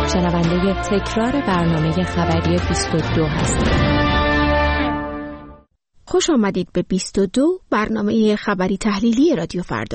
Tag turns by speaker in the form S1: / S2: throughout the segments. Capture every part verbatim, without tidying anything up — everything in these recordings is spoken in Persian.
S1: شنونده تکرار برنامه خبری بیست و دو هستید.
S2: خوش آمدید به بیست و دو، برنامه خبری تحلیلی رادیو فردا.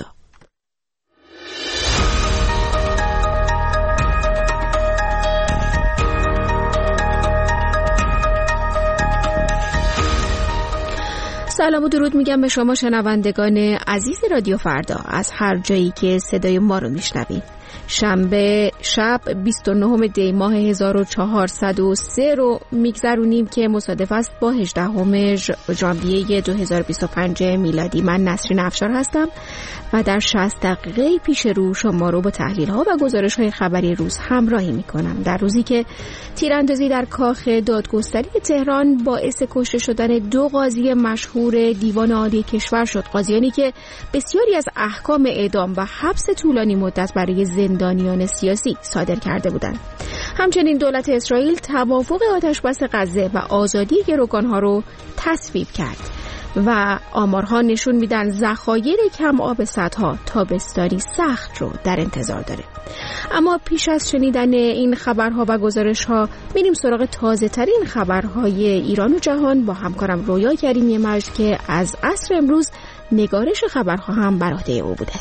S2: سلام و درود میگم به شما شنوندگان عزیز رادیو فردا از هر جایی که صدای ما رو میشنوید. شنبه شب بیست و نهم دی ماه هزار و چهارصد و سه رو میگذرونیم که مصادف است با هجدهم ژانویه دو هزار و بیست و پنج میلادی. من نسرین افشار هستم و در شصت دقیقه پیش رو شما رو با تحلیل ها و گزارش های خبری روز همراهی میکنم. در روزی که تیراندازی در کاخ دادگستری تهران باعث کشته شدن دو قاضی مشهور دیوان عالی کشور شد، قاضیانی که بسیاری از احکام اعدام و حبس طولانی مدت برای زندانیان سیاسی صادر کرده بودند. همچنین دولت اسرائیل توافق آتشبس غزه و آزادی گروگانها رو تصویب کرد و آمارها نشون میدن ذخایر کم آب سدها تابستانی سخت رو در انتظار داره. اما پیش از شنیدن این خبرها و گزارشها میریم سراغ تازه ترین خبرهای ایران و جهان با همکارم رویا کریمی مجد که از عصر امروز نگارش خبرها هم بر عهده او بوده.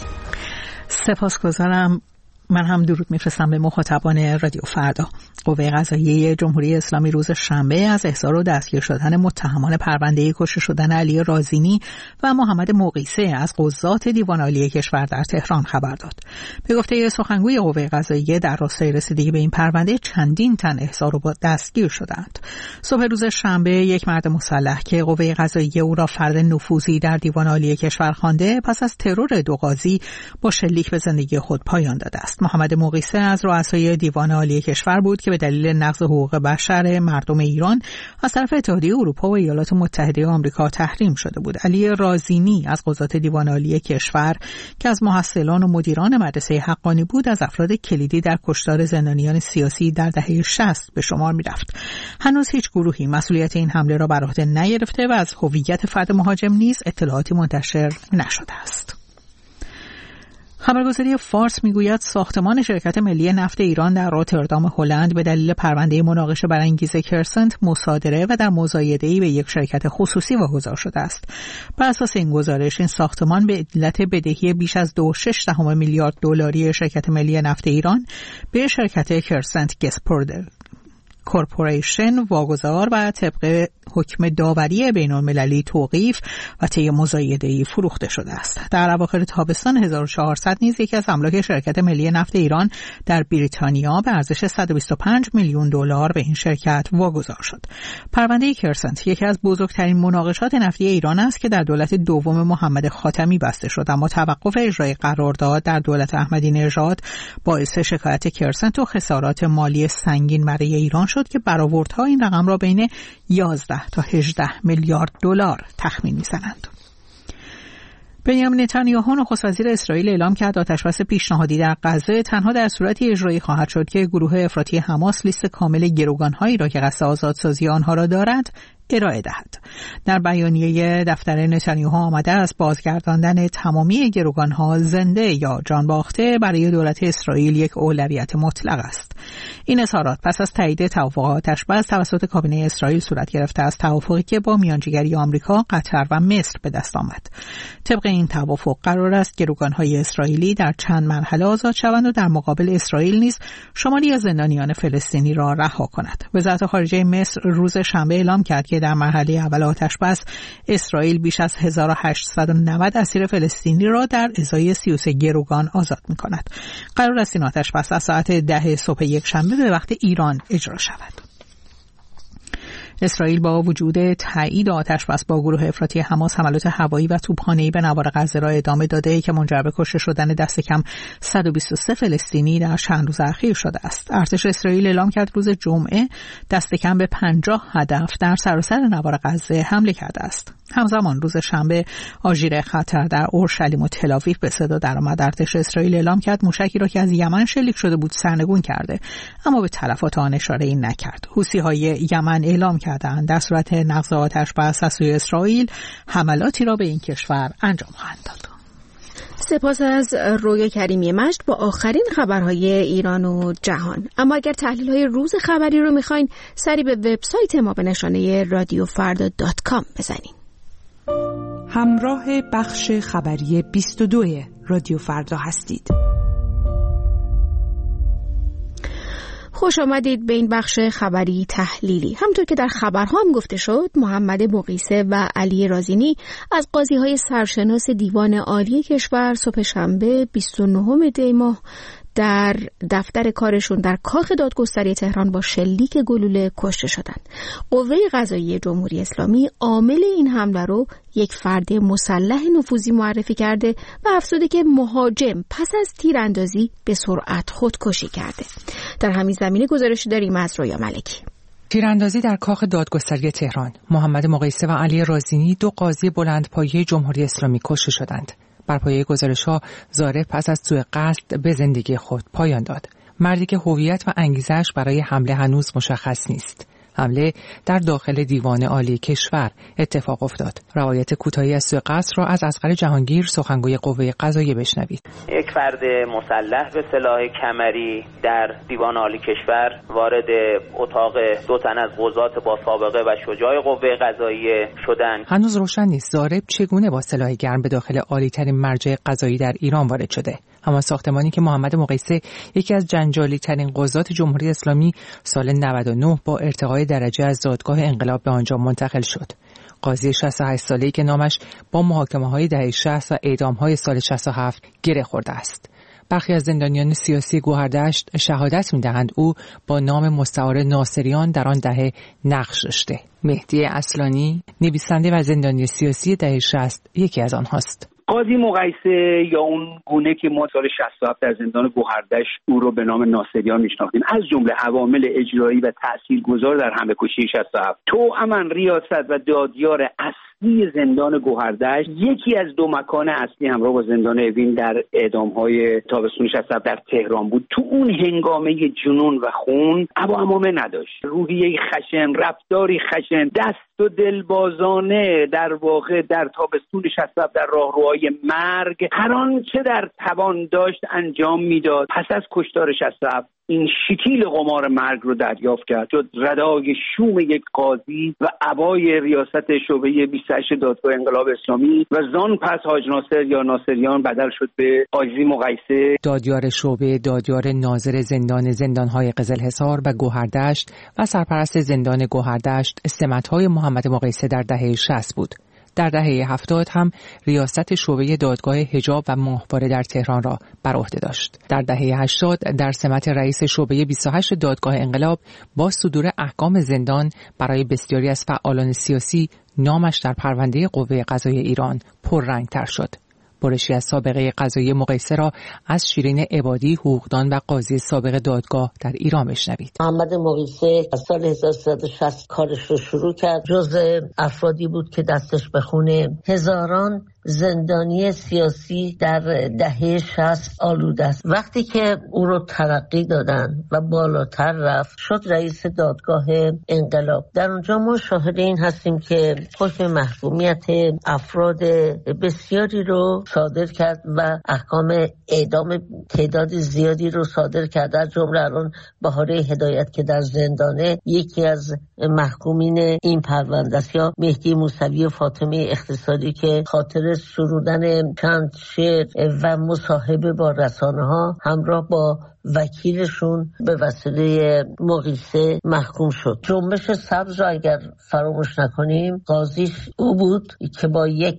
S3: سپاسگزارم. من هم درود میفرستم به مخاطبان رادیو فردا. قوه قضاییه جمهوری اسلامی روز شنبه از احضار و دستگیر شدن متهمان پرونده کشته شدن علی رازینی و محمد مقیسه از قضات دیوان عالی کشور در تهران خبر داد. به گفته سخنگوی قوه قضاییه در راستای رسیدگی به این پرونده چندین تن احضار و دستگیر شدند. صبح روز شنبه یک مرد مسلح که قوه قضاییه او را فرد نفوذی در دیوان عالی کشور خوانده پس از ترور دو قاضی با شلیک به زندگی خود پایان داده است. محمد مقیسه از رؤسای دیوان عالی کشور بود که به دلیل نقض حقوق بشر مردم ایران از طرف اتحادیه اروپا و ایالات متحده آمریکا تحریم شده بود. علی رازینی از قضات دیوان عالی کشور که از محصلان و مدیران مدرسه حقانی بود از افراد کلیدی در کشتار زندانیان سیاسی در دهه شصت به شمار می‌رفت. هنوز هیچ گروهی مسئولیت این حمله را بر عهده نگرفته و از هویت فرد مهاجم نیز اطلاعاتی منتشر نشده است. خبرگزاری فارس میگوید ساختمان شرکت ملی نفت ایران در روتردام هلند به دلیل پرونده مناقشه برانگیز کرسنت مصادره و در مزایده‌ای به یک شرکت خصوصی واگذار شده است. بر اساس این گزارش این ساختمان به علت بدهی بیش از دو و شش دهم میلیارد دلاری شرکت ملی نفت ایران به شرکت کرسنت گسپرد کورپوریشن واگذار و طبق حکم داوری بین‌المللی توقیف و طی مزایده‌ای فروخته شده است. در اواخر تابستان هزار و چهارصد نیز یکی از املاک شرکت ملی نفت ایران در بریتانیا به ارزش صد و بیست و پنج میلیون دلار به این شرکت واگذار شد. پرونده کرسنت یکی از بزرگترین مناقشات نفتی ایران است که در دولت دوم محمد خاتمی بسته شد، اما توقف اجرای قرارداد در دولت احمدی نژاد باعث شکایت کرسنت و خسارات مالی سنگین برای ایران شد که برآوردها این رقم را بین یازده تا هجده میلیارد دلار تخمین می‌زنند. بنیامین نتانیاهو نخست وزیر اسرائیل اعلام کرد آتشبس پیشنهادی در غزه تنها در صورتی اجرایی خواهد شد که گروه افراطی حماس لیست کامل گروگان‌هایی را که قصد آزادسازی آنها را دارد ارائه دهد. در بیانیه دفتر نتانیاهو آمده است بازگرداندن تمامی گروگان‌ها زنده یا جان باخته برای دولت اسرائیل یک اولویت مطلق است. این اظهارات پس از تایید توافق آتشبس توسط کابینه اسرائیل صورت گرفته است، توافقی که با میانجیگری آمریکا، قطر و مصر به دست آمد. طبق این توافق قرار است گروگان‌های اسرائیلی در چند مرحله آزاد شوند و در مقابل اسرائیل نیز شماری از زندانیان فلسطینی را رها کند. وزارت خارجه مصر روز شنبه اعلام کرد که در مرحله اول آتشبس اسرائیل بیش از هزار و هشتصد و نود اسیر فلسطینی را در ازای سی و سه گروگان آزاد می‌کند. قرار است این آتشبس از ساعت ده صبح یک شنبه به وقت ایران اجرا شود. اسرائیل با وجود تایید آتشبس با گروه افراطی حماس حملات هوایی و توپخانه‌ای به نوار غزه را ادامه داده که منجر به کشته شدن دست کم صد و بیست و سه فلسطینی در چند روز اخیر شده است. ارتش اسرائیل اعلام کرد روز جمعه دست کم به پنجاه هدف در سراسر نوار غزه حمله کرده است. همزمان روز شنبه آژیر خطر در اورشلیم و تل‌آویو به صدا درآمد. ارتش اسرائیل اعلام کرد موشکی را که از یمن شلیک شده بود سرنگون کرده، اما به تلفات آن اشاره‌ای نکرد. حوثی‌های یمن اعلام کردند در صورت نقض آتشبس از سوی اسرائیل حملاتی را به این کشور انجام خواهند داد.
S2: سپاس از رویا کریمی مجد با آخرین خبرهای ایران و جهان. اما اگر تحلیل‌های روز خبری رو میخواین سری به وبسایت ما به نشانه رادیو فردا دات کام بزنین.
S4: همراه بخش خبری بیست و دو رادیو فردا هستید.
S2: خوش آمدید به این بخش خبری تحلیلی. همونطور که در خبرها هم گفته شد، محمد مقیسه و علی رازینی از قاضی‌های سرشناس دیوان عالی کشور صبح شنبه بیست و نهم دی ماه در دفتر کارشون در کاخ دادگستری تهران با شلیک گلوله کشته شدند. قوه قضاییه جمهوری اسلامی عامل این حمله رو یک فرد مسلح نفوذی معرفی کرده و افزوده که مهاجم پس از تیراندازی به سرعت خودکشی کرده. در همین زمینه گزارشی داریم از رویا ملکی.
S5: تیراندازی در کاخ دادگستری تهران. محمد مقیسه و علی رازینی دو قاضی بلندپایه جمهوری اسلامی کشته شدند. بر پایه گزارش‌ها ظارف پس از سوء قصد به زندگی خود پایان داد. مردی که هویت و انگیزش برای حمله هنوز مشخص نیست. حمله در داخل دیوان عالی کشور اتفاق افتاد. روایت کوتاهی از سوء قصد را از اصغر جهانگیر سخنگوی قوه قضاییه بشنوید.
S6: یک فرد مسلح به سلاح کمری در دیوان عالی کشور وارد اتاق دو تن از قضات با سابقه و شجاع قوه قضاییه شدند.
S5: هنوز روشن نیست ضارب چگونه با سلاح گرم به داخل عالی‌ترین مرجع قضایی در ایران وارد شده. اما ساختمانی که محمد مقیسه یکی از جنجالی ترین قضات جمهوری اسلامی سال نود و نه با ارتقای درجه از دادگاه انقلاب به آنجا منتقل شد. قاضی شصت و هشت ساله‌ای که نامش با محاکمه‌های دهه شصت و اعدام‌های سال شصت و هفت گره خورده است. برخی از زندانیان سیاسی گوهردشت شهادت می‌دهند او با نام مستعار ناصریان در آن دهه نقش داشته. مهدی اصلانی نویسنده و زندانی سیاسی دهه شصت یکی از آنهاست.
S7: قاضی مقیسه یا اون گونه که ما سال شصت و هفت در زندان گوهردشت او رو به نام ناصریان میشناختیم، از جمله عوامل اجرایی و تاثیرگذار در همه‌کشی شصت و هفت، توأماً ریاست و دادیار اصلی زندان گوهردشت، یکی از دو مکان اصلی همراه با زندان اوین در اعدام‌های تابستون شصت و هفت در تهران بود. تو اون هنگامه جنون و خون ابا امامه نداشت، روحیه خشن، رفتاری خشن، دست و دلبازانه در واقع در تابستون شصت و هفت در راهروهای مرگ هر آنچه در توان داشت انجام میداد. پس از کشتار شصت و هفت این شکیل قمار مرگ رو دریافت کرد، شد ردای شوم یک قاضی و عبای ریاست شعبه بیست و هشت دادگاه انقلاب اسلامی و زان پس حاج ناصر یا ناصریان بدل شد به قاضی مقیسه.
S5: دادیار شعبه، دادیار ناظر زندان زندانهای قزلحصار و گوهردشت و سرپرست زندان گوهردشت سمت‌های محمد مقیسه در دهه شصت بود. در دهه هفتاد هم ریاست شعبه دادگاه حجاب و ماهواره در تهران را بر عهده داشت. در دهه هشتاد در سمت رئیس شعبه بیست و هشت دادگاه انقلاب با صدور احکام زندان برای بسیاری از فعالان سیاسی نامش در پرونده قوه قضاییه ایران پررنگ‌تر شد. برشی از سابقه قضایی مقیسه را از شیرین عبادی، حقوقدان و قاضی سابق دادگاه در ایران بشنوید.
S8: محمد مقیسه از سال هزار و سیصد و شصت کارش رو شروع کرد. جزء افرادی بود که دستش به خون هزاران زندانی سیاسی در دهه شصت آلوده است. وقتی که او رو ترقی دادن و بالاتر رفت شد رئیس دادگاه انقلاب. در اونجا ما شاهد این هستیم که حکم محکومیت افراد بسیاری رو صادر کرد و احکام اعدام تعداد زیادی رو صادر کرد. از جمله الان بهاره هدایت که در زندانه یکی از محکومین این پرونده است، یا مهدی موسوی و فاطمه اقتصادی که خاطر سرودن چند شعر و مصاحبه با رسانه ها همراه با وکیلشون به وسیله مقیسه محکوم شد. جنبش سبز را اگر فراموش نکنیم قاضیش او بود که با یک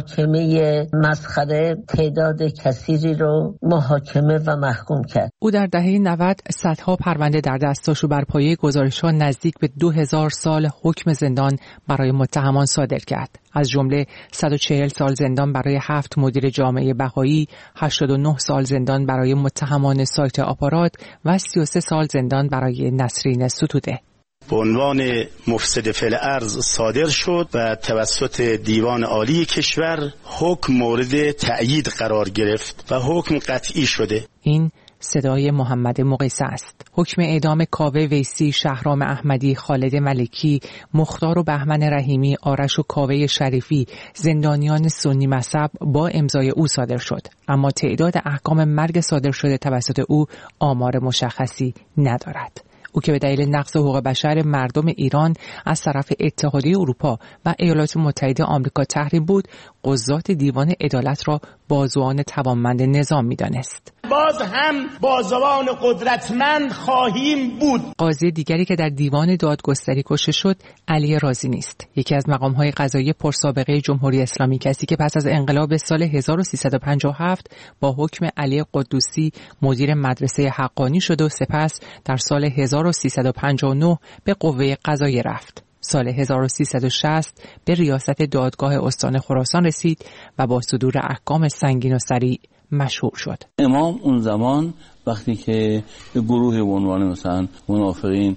S8: محاکمه مسخره تعداد کثیری رو محاکمه و محکوم کرد.
S5: او در دهه نود صدها پرونده در دستاشو بر پایه گزارش‌ها نزدیک به دو هزار سال حکم زندان برای متهمان صادر کرد. از جمله صد و چهل سال زندان برای هفت مدیر جامعه بهایی، هشتاد و نه سال زندان برای متهمان سایت آپارات و سی و سه سال زندان برای نسرین ستوده.
S9: به عنوان مفسد فعل ارض صادر شد و توسط دیوان عالی کشور حکم مورد تأیید قرار گرفت و حکم قطعی شده.
S5: این صدای محمد مقیسه است. حکم اعدام کاوه ویسی، شهرام احمدی، خالد ملکی، مختار و بهمن رحیمی، آرش و کاوه شریفی، زندانیان سنی مذهب با امضای او صادر شد، اما تعداد احکام مرگ صادر شده توسط او آمار مشخصی ندارد. او که به دلیل نقض حقوق بشر مردم ایران از طرف اتحادیه اروپا و ایالات متحده آمریکا تحریم بود، قضات دیوان عدالت را بازوان توانمند نظام می‌دانست.
S10: باز هم بازوان قدرتمند خواهیم بود.
S5: قاضی دیگری که در دیوان دادگستری کشته شد علی رازی است، یکی از مقام‌های قضایی پرسابقه جمهوری اسلامی، کسی که پس از انقلاب سال هزار و سیصد و پنجاه و هفت با حکم علی قدوسی مدیر مدرسه حقانی شد و سپس در سال هزار و سیصد و پنجاه و نه به قوه قضاییه رفت. سال هزار و سیصد و شصت به ریاست دادگاه استان خراسان رسید و با صدور احکام سنگین و سریع مشهور شد.
S11: امام اون زمان وقتی که گروه به عنوان مثلا منافقین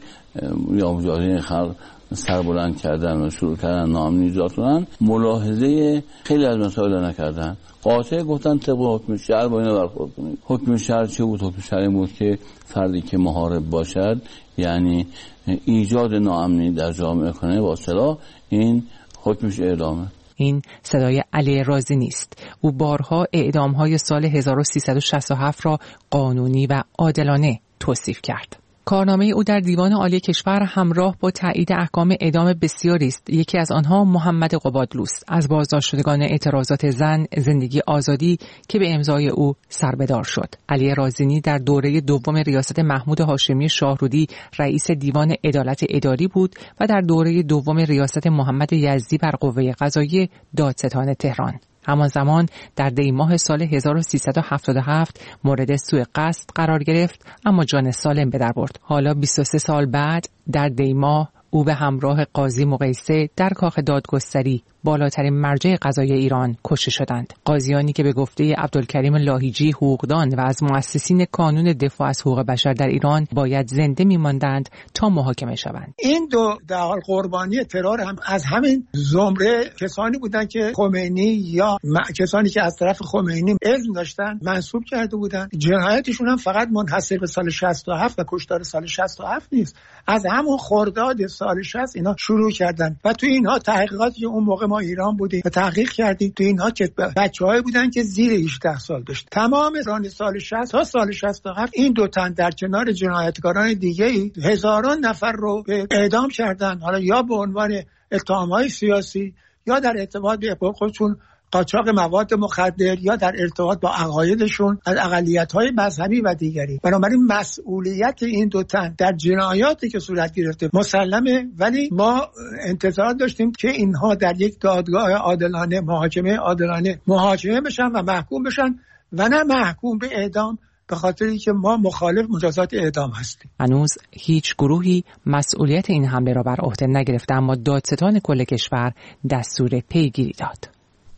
S11: یا مجاهدین خلق سربلند کردن و شروع کردن ناامنی ایجاد کنن، ملاحظه خیلی از مسائل نکردن. قاطع گفتن طبق حکم شرع با اینا برخورد کنید. حکم شرع چه بود؟ حکم شرع بود که فردی که محارب باشد، یعنی ایجاد ناامنی در جامعه کنه با سلاح، این حکمش اعدامه.
S5: این صدای علی رازی نیست. او بارها اعدام‌های سال هزار و سیصد و شصت و هفت را قانونی و عادلانه توصیف کرد. کارنامه او در دیوان عالی کشور همراه با تایید احکام اعدام بسیاری است. یکی از آنها محمد قبادلوست، از بازداشت شدگان اعتراضات زن زندگی آزادی که به امضای او سربدار شد. علی رازینی در دوره دوم ریاست محمود هاشمی شاهرودی رئیس دیوان عدالت اداری بود و در دوره دوم ریاست محمد یزدی بر قوه قضاییه دادستان تهران. همان زمان در دی ماه سال هزار و سیصد و هفتاد و هفت مورد سوء قصد قرار گرفت، اما جان سالم به در برد. حالا بیست و سه سال بعد در دی ماه او به همراه قاضی مقیسه در کاخ دادگستری، بالاترین مرجع قضایی ایران، کشته شدند. قاضیانی که به گفته عبدالکریم لاهیجی حقوقدان و از مؤسسین کانون دفاع از حقوق بشر در ایران باید زنده می‌ماندند تا محاکمه شوند.
S12: این دو در حال قربانی ترور هم از همین زمره کسانی بودند که خمینی یا کسانی که از طرف خمینی علم داشتن منسوب کرده بودند. جنایتشون هم فقط منحصر به سال شصت و هفت و کشتار سال شصت و هفت نیست، از همون خرداد سال شصت اینا شروع کردن و تو اینها تحقیقاتی که اون موقع ما ایران بودیم و تحقیق کردیم، تو اینها که بچه‌هایی بودن که زیر هجده سال داشت. تمام ران سال شصت تا سال شصت و هفت این دو تن در کنار جنایتکاران دیگه هزاران نفر رو اعدام کردن، حالا یا به عنوان اتهام‌های سیاسی یا در ارتباط به خودشون قاچاق مواد مخدر یا در ارتباط با عقایدشون از اقلیت‌های مذهبی و دیگری. بنابراین مسئولیت این دو تن در جنایاتی که صورت گرفته مسلمه، ولی ما انتظار داشتیم که اینها در یک دادگاه عادلانه، محاکمه عادلانه محاکمه بشن و محکوم بشن و نه محکوم به اعدام، به خاطری که ما مخالف مجازات اعدام هستیم.
S5: هنوز هیچ گروهی مسئولیت این حمله را بر عهده نگرفته، اما دادستان کل کشور دستور پیگیری داد.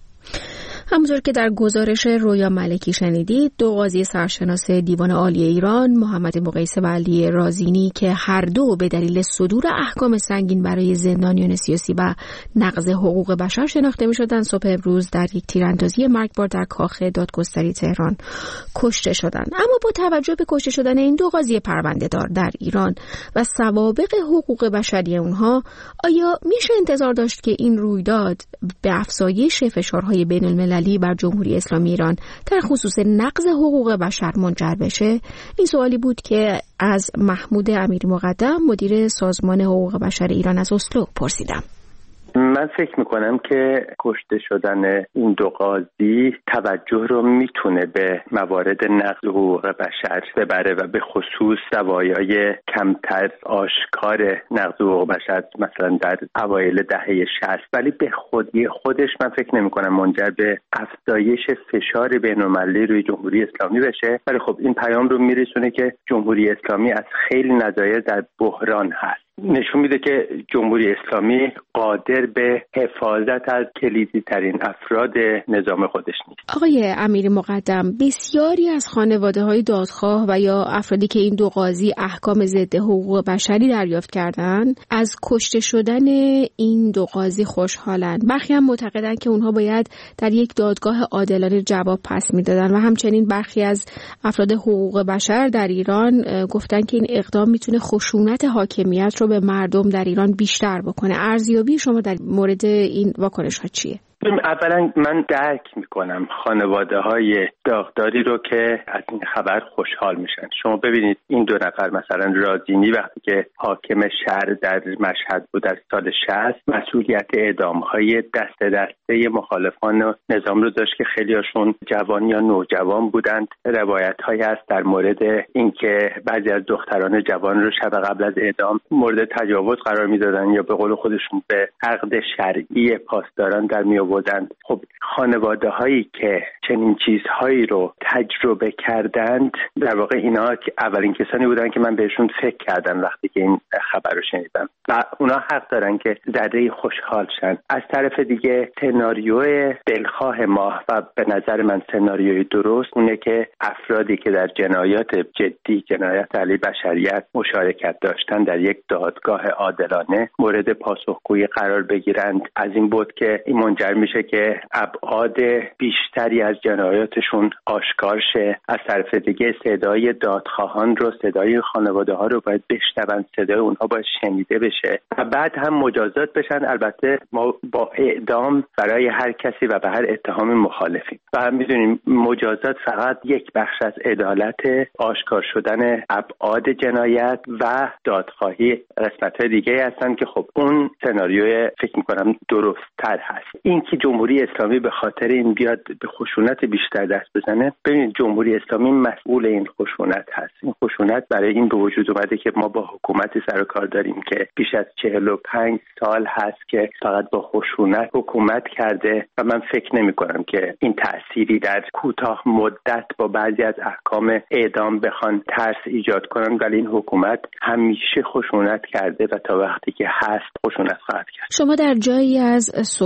S2: همونطور که در گزارش رویا ملکی شنیدید، دو قاضی سرشناس دیوان عالی ایران، محمد مقیسه و علی رازینی، که هر دو به دلیل صدور احکام سنگین برای زندانیان سیاسی و نقض حقوق بشر شناخته می‌شدند، صبح امروز در یک تیراندازی مرگبار در کاخ دادگستری تهران کشته شدند. اما با توجه به کشته شدن این دو قاضی پرونده‌دار در ایران و سوابق حقوق بشری اونها، آیا میشه انتظار داشت که این رویداد به افزایش فشارهای بین‌المللی بر جمهوری اسلامی ایران در خصوص نقض حقوق بشر منجر بشه؟ این سوالی بود که از محمود امیری مقدم، مدیر سازمان حقوق بشر ایران از اسلو، پرسیدم.
S13: من فکر میکنم که کشته شدن این دو قاضی توجه رو میتونه به موارد نقض حقوق بشر ببره و به خصوص زوایای کمتر آشکار نقض حقوق بشر، مثلا در اوایل دهه شصت، ولی به خودی خودش من فکر نمیکنم منجر به افزایش فشار بین‌المللی روی جمهوری اسلامی بشه. ولی خب این پیام رو میرسونه که جمهوری اسلامی از خیلی نظایر در بحران هست. نشون میده که جمهوری اسلامی قادر به حفاظت از کلیدی ترین افراد نظام خودش نیست.
S2: آقای امیر مقدم، بسیاری از خانواده‌های دادخواه و یا افرادی که این دو قاضی احکام ضد حقوق بشری دریافت کردند از کشته شدن این دو قاضی خوشحالند. برخی هم معتقدند که اونها باید در یک دادگاه عادلانه جواب پس میدادن و همچنین برخی از افراد حقوق بشر در ایران گفتن که این اقدام میتونه خشونت حاکمیت رو به مردم در ایران بیشتر بکنه. ارزیابی شما در مورد این واکنش ها چیه؟
S13: اولا من درک میکنم خانواده های داغداری رو که از این خبر خوشحال میشن. شما ببینید این دو نفر، مثلا رازینی وقتی که حاکم شهر در مشهد بود در سال شصت، مسئولیت اعدام های دست دسته مخالفان نظام رو داشت که خیلی هاشون جوان یا نوجوان بودند. روایت هایی هست در مورد اینکه بعضی از دختران جوان رو شب قبل از اعدام مورد تجاوز قرار میدادن یا به قول خودشون به عقد شرعی پاسداران در می بودند. خب خانواده هایی که چنین چیزهایی رو تجربه کردند، در واقع اینا که اولین کسانی بودن که من بهشون فکر کردم وقتی که این خبر رو شنیدم و اونا حق دارن که ذره خوشحال شن. از طرف دیگه سناریوی دلخواه ما و به نظر من سناریوی درست اونه که افرادی که در جنایات جدی، جنایت علیه بشریت مشارکت داشتن در یک دادگاه عادلانه مورد پاسخگویی قرار بگیرند. از این بود که این منجر میشه که ابعاد بیشتری از جنایاتشون آشکار شه. از طرف دیگه صدای دادخواهان رو، صدای خانواده ها رو باید بشنون، صدای اونها باید شنیده بشه و بعد هم مجازات بشن. البته ما با اعدام برای هر کسی و به هر اتهام مخالفیم و هم میدونیم مجازات فقط یک بخش از عدالت، آشکار شدن ابعاد جنایت و دادخواهی قسمت‌های دیگه هستن که خب اون سناریوی فکر می‌کنم درست‌تر هست. این که جمهوری اسلامی به خاطر این بیاد به خشونت بیشتر دست بزنه، ببینید جمهوری اسلامی مسئول این خشونت هست. این خشونت برای این به وجود اومده که ما با حکومتی سر و کار داریم که بیش از چهل و پنج سال هست که فقط با خشونت حکومت کرده و من فکر نمی کنم که این تأثیری در کوتاه مدت با بعضی از احکام اعدام بخوان ترس ایجاد کنن، ولی این حکومت همیشه خشونت کرده و تا وقتی که هست خشونت خواهد کرد.
S2: شما در جایی از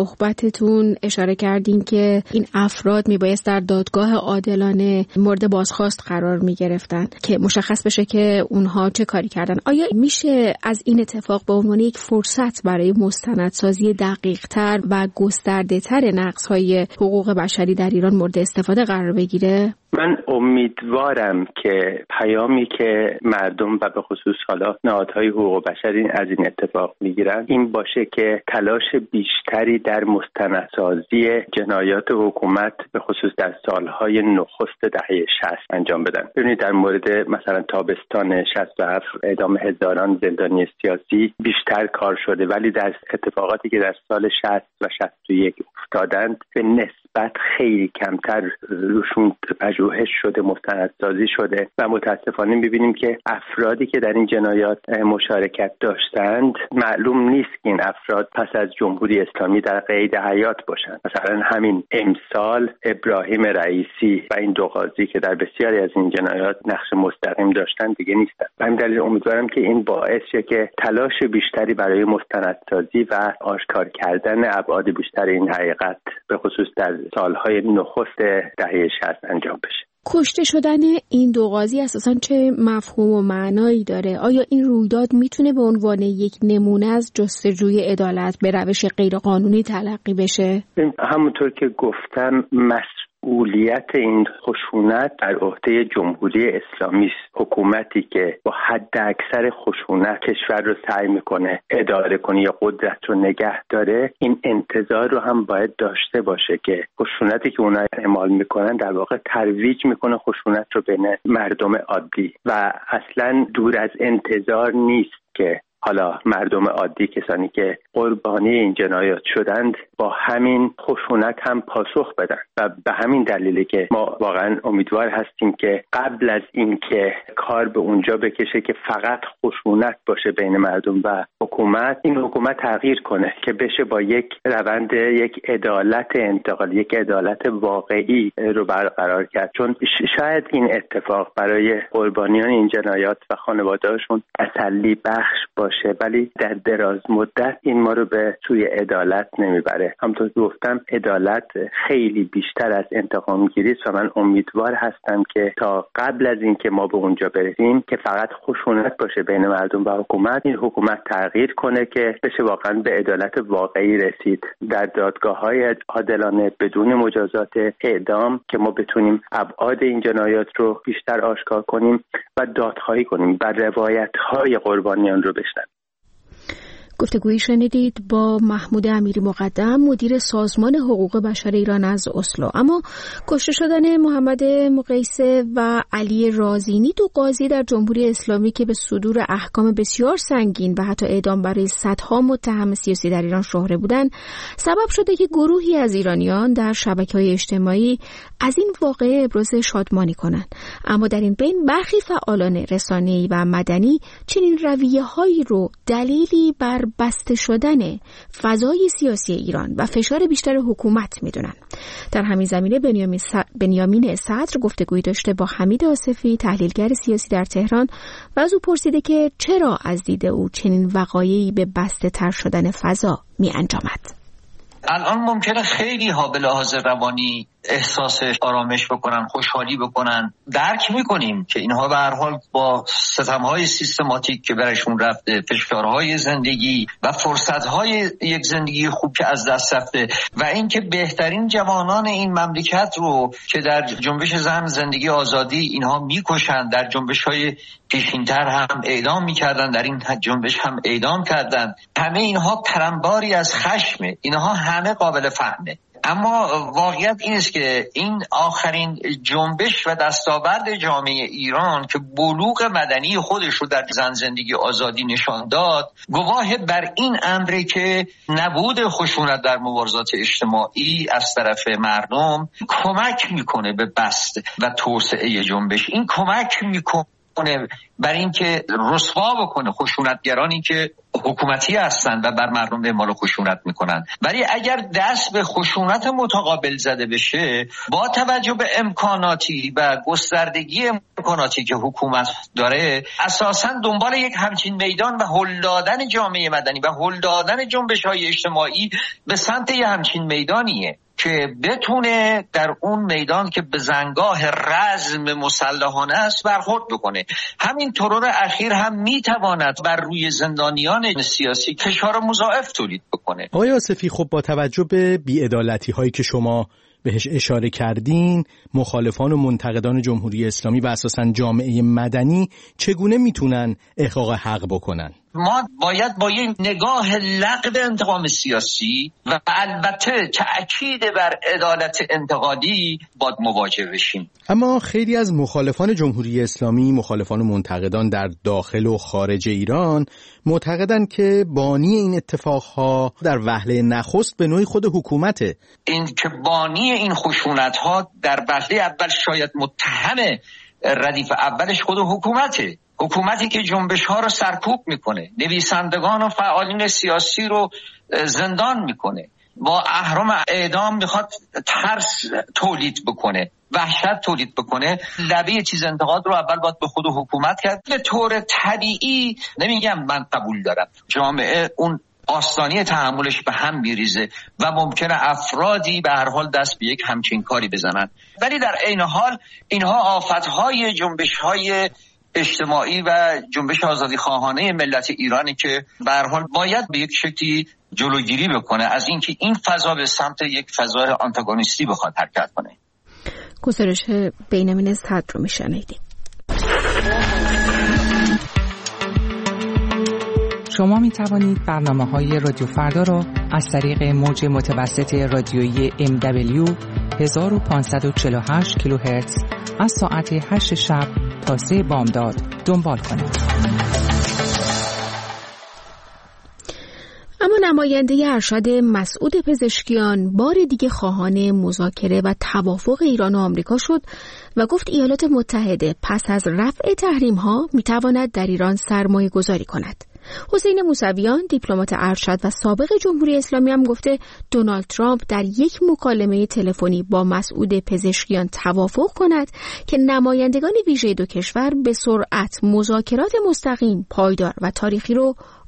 S2: صحبتتون اشاره کردین که این افراد میبایست در دادگاه عادلانه مورد بازخواست قرار میگرفتن که مشخص بشه که اونها چه کاری کردن. آیا میشه از این اتفاق به عنوان یک فرصت برای مستندسازی دقیق‌تر و گسترده‌تر نقض‌های حقوق بشری در ایران مورد استفاده قرار بگیره؟
S13: من امیدوارم که پیامی که مردم و به خصوص حالا نهادهای حقوق بشر از این اتفاق میگیرن این باشه که تلاش بیشتری در مستندسازی جنایات حکومت به خصوص در سالهای نخست دهه شصت انجام بدن. ببینید در مورد مثلا تابستان شصت و هفت اعدام هزاران زندانی سیاسی بیشتر کار شده، ولی در اتفاقاتی که در سال شصت و شصت و یک افتادند به نسبت خیلی کمتر روشون پژوهش شده، مستندسازی شده و متاسفانه می‌بینیم که افرادی که در این جنایات مشارکت داشتند معلوم نیست که این افراد پس از جمهوری اسلامی در قید حیات باشند. مثلا همین امسال ابراهیم رئیسی و این دو قاضی که در بسیاری از این جنایات نقش مستقیم داشتن دیگه نیستن. به همین دلیل امیدوارم که این باعث شه که تلاش بیشتری برای مستندسازی و آشکار کردن ابعاد بیشتر این حقیقت به خصوص در سالهای نخست دهه شصت انجام بشه.
S2: کشته شدن این دو قاضی اساساً چه مفهوم و معنایی داره؟ آیا این رویداد میتونه به عنوان یک نمونه از جستجوی عدالت به روش غیرقانونی تلقی بشه؟
S13: همونطور که گفتم مسئولیت این خشونت در عهده جمهوری اسلامی است. حکومتی که با حد اکثر خشونت کشور رو سعی میکنه اداره کنه یا قدرت رو نگه داره، این انتظار رو هم باید داشته باشه که خشونتی که اونا اعمال میکنن در واقع ترویج میکنه خشونت رو بین مردم عادی و اصلا دور از انتظار نیست که حالا مردم عادی، کسانی که قربانی این جنایات شدند، با همین خشونت هم پاسخ بدن و به همین دلیله که ما واقعا امیدوار هستیم که قبل از اینکه کار به اونجا بکشه که فقط خشونت باشه بین مردم و حکومت، این حکومت تغییر کنه که بشه با یک روند، یک عدالت انتقال، یک عدالت واقعی رو برقرار کرد. چون شاید این اتفاق برای قربانیان این جنایات و خانواده‌هاشون تسلی بخش باشه باشه، ولی در دراز مدت این ما رو به سوی عدالت نمیبره. همونطور که گفتم عدالت خیلی بیشتر از انتقام گیری است و من امیدوار هستم که تا قبل از این که ما به اونجا برسیم که فقط خشونت باشه بین مردم و حکومت، این حکومت تغییر کنه که بشه واقعا به عدالت واقعی رسید در دادگاه‌های عادلانه بدون مجازات اعدام که ما بتونیم ابعاد این جنایات رو بیشتر آشکار کنیم و دادخواهی کنیم و روایت‌های قربانیان رو بشنویم.
S2: گفتگویی شنیدید با محمود امیری مقدم، مدیر سازمان حقوق بشر ایران از اسلو. اما کشته شدن محمد مقیسه و علی رازینی، دو قاضی در جمهوری اسلامی که به صدور احکام بسیار سنگین و حتی اعدام برای صدها متهم سیاسی در ایران شهره بودند، سبب شده که گروهی از ایرانیان در شبکه‌های اجتماعی از این واقعه ابراز شادمانی کنند. اما در این بین برخی فعالان رسانه‌ای و مدنی چنین رویه‌هایی رو دلیلی بر بسته شدن فضای سیاسی ایران و فشار بیشتر حکومت میدونن. در همین زمینه بنیامین, س... بنیامین صدر گفتگویی داشته با حمید آصفی، تحلیلگر سیاسی در تهران، و از او پرسیده که چرا از دید او چنین وقایعی به بسته تر شدن فضا می انجامد.
S14: الان ممکنه خیلی ها به لحاظ روانی احساس آرامش بکنن، خوشحالی بکنن. درک میکنیم که اینها به هر حال با ستم‌های سیستماتیک که برشون رفته، فشارهای زندگی و فرصت‌های یک زندگی خوب که از دست رفته و اینکه بهترین جوانان این مملکت رو که در جنبش زن زندگی آزادی اینها میکشن، در جنبش‌های پیشین‌تر هم اعدام میکردن، در این جنبش هم اعدام کردن. همه اینها ترنباری از خشمه، اینها همه قابل فهمه. اما واقعیت این است که این آخرین جنبش و دستاورد جامعه ایران که بلوغ مدنی خودش رو در زن زندگی آزادی نشان داد، گواه بر این امره که نبود خشونت در مبارزات اجتماعی از طرف مردم کمک میکنه به بست و توسعه جنبش. این کمک میکنه بر این که رسوا بکنه خشونتگرانی که حکومتی هستند و بر مردم اعمال خشونت میکنن. ولی اگر دست به خشونت متقابل زده بشه، با توجه به امکاناتی و گستردگی امکاناتی که حکومت داره، اساساً دنبال یک همچین میدان و هل دادن جامعه مدنی و هل دادن جنبش‌های اجتماعی به سمت یه همچین میدانیه که بتونه در اون میدان که به زنگاه رزم مسلحانه است برخورد بکنه. همین ترور اخیر هم میتواند بر روی زندانیان سیاسی فشار مضاعف تولید بکنه.
S15: آقای آصفی، خب با توجه به بی‌عدالتی هایی که شما بهش اشاره کردین، مخالفان و منتقدان جمهوری اسلامی و اساساً جامعه مدنی چگونه میتونن احقاق حق بکنن؟
S14: ما باید با یک نگاه لغو انتقام سیاسی و البته تأکید بر عدالت انتقادی باید مواجه بشیم.
S15: اما خیلی از مخالفان جمهوری اسلامی، مخالفان و منتقدان در داخل و خارج ایران معتقدن که بانی این اتفاقها در وهله نخست به نوعی خود حکومته.
S14: این که بانی این خشونت‌ها در وهله اول شاید متهم ردیف اولش خود حکومته. حکومتی که جنبش ها رو سرکوب میکنه، نویسندگان و فعالین سیاسی رو زندان میکنه، با اهرم اعدام میخواد ترس تولید بکنه، وحشت تولید بکنه. لبه چیز انتقاد رو اول باید به خود حکومت کرد. به طور طبیعی نمیگم من قبول دارم، جامعه اون آستانی تحملش به هم بیریزه و ممکنه افرادی به هر حال دست به یک همچین کاری بزنن، ولی در عین حال اینها آفتهای جنبش‌های اجتماعی و جنبش آزادی خواهانه ملت ایرانی که به هر حال باید به یک شکلی جلوگیری بکنه از اینکه این فضا به سمت یک فضای آنتاگونیستی بخواد حرکت کنه.
S2: گزارش بنیامین صدر رو میشنیدید.
S5: شما می توانید برنامه‌های رادیو فردا را از طریق موج متوسط رادیویی ام دبلیو هزار و پانصد و چهل و هشت کیلوهرتز از ساعت هشت شب تا سه بامداد دنبال کنید.
S2: اما نماینده ارشد مسعود پزشکیان بار دیگه خواهان مذاکره و توافق ایران و آمریکا شد و گفت ایالات متحده پس از رفع تحریم‌ها می‌تواند در ایران سرمایه گذاری کند. حسین موسویان دیپلمات ارشد و سابق جمهوری اسلامی هم گفته دونالد ترامپ در یک مکالمه تلفنی با مسعود پزشکیان توافق کند که نمایندگان ویژه دو کشور به سرعت مذاکرات مستقیم، پایدار و تاریخی رو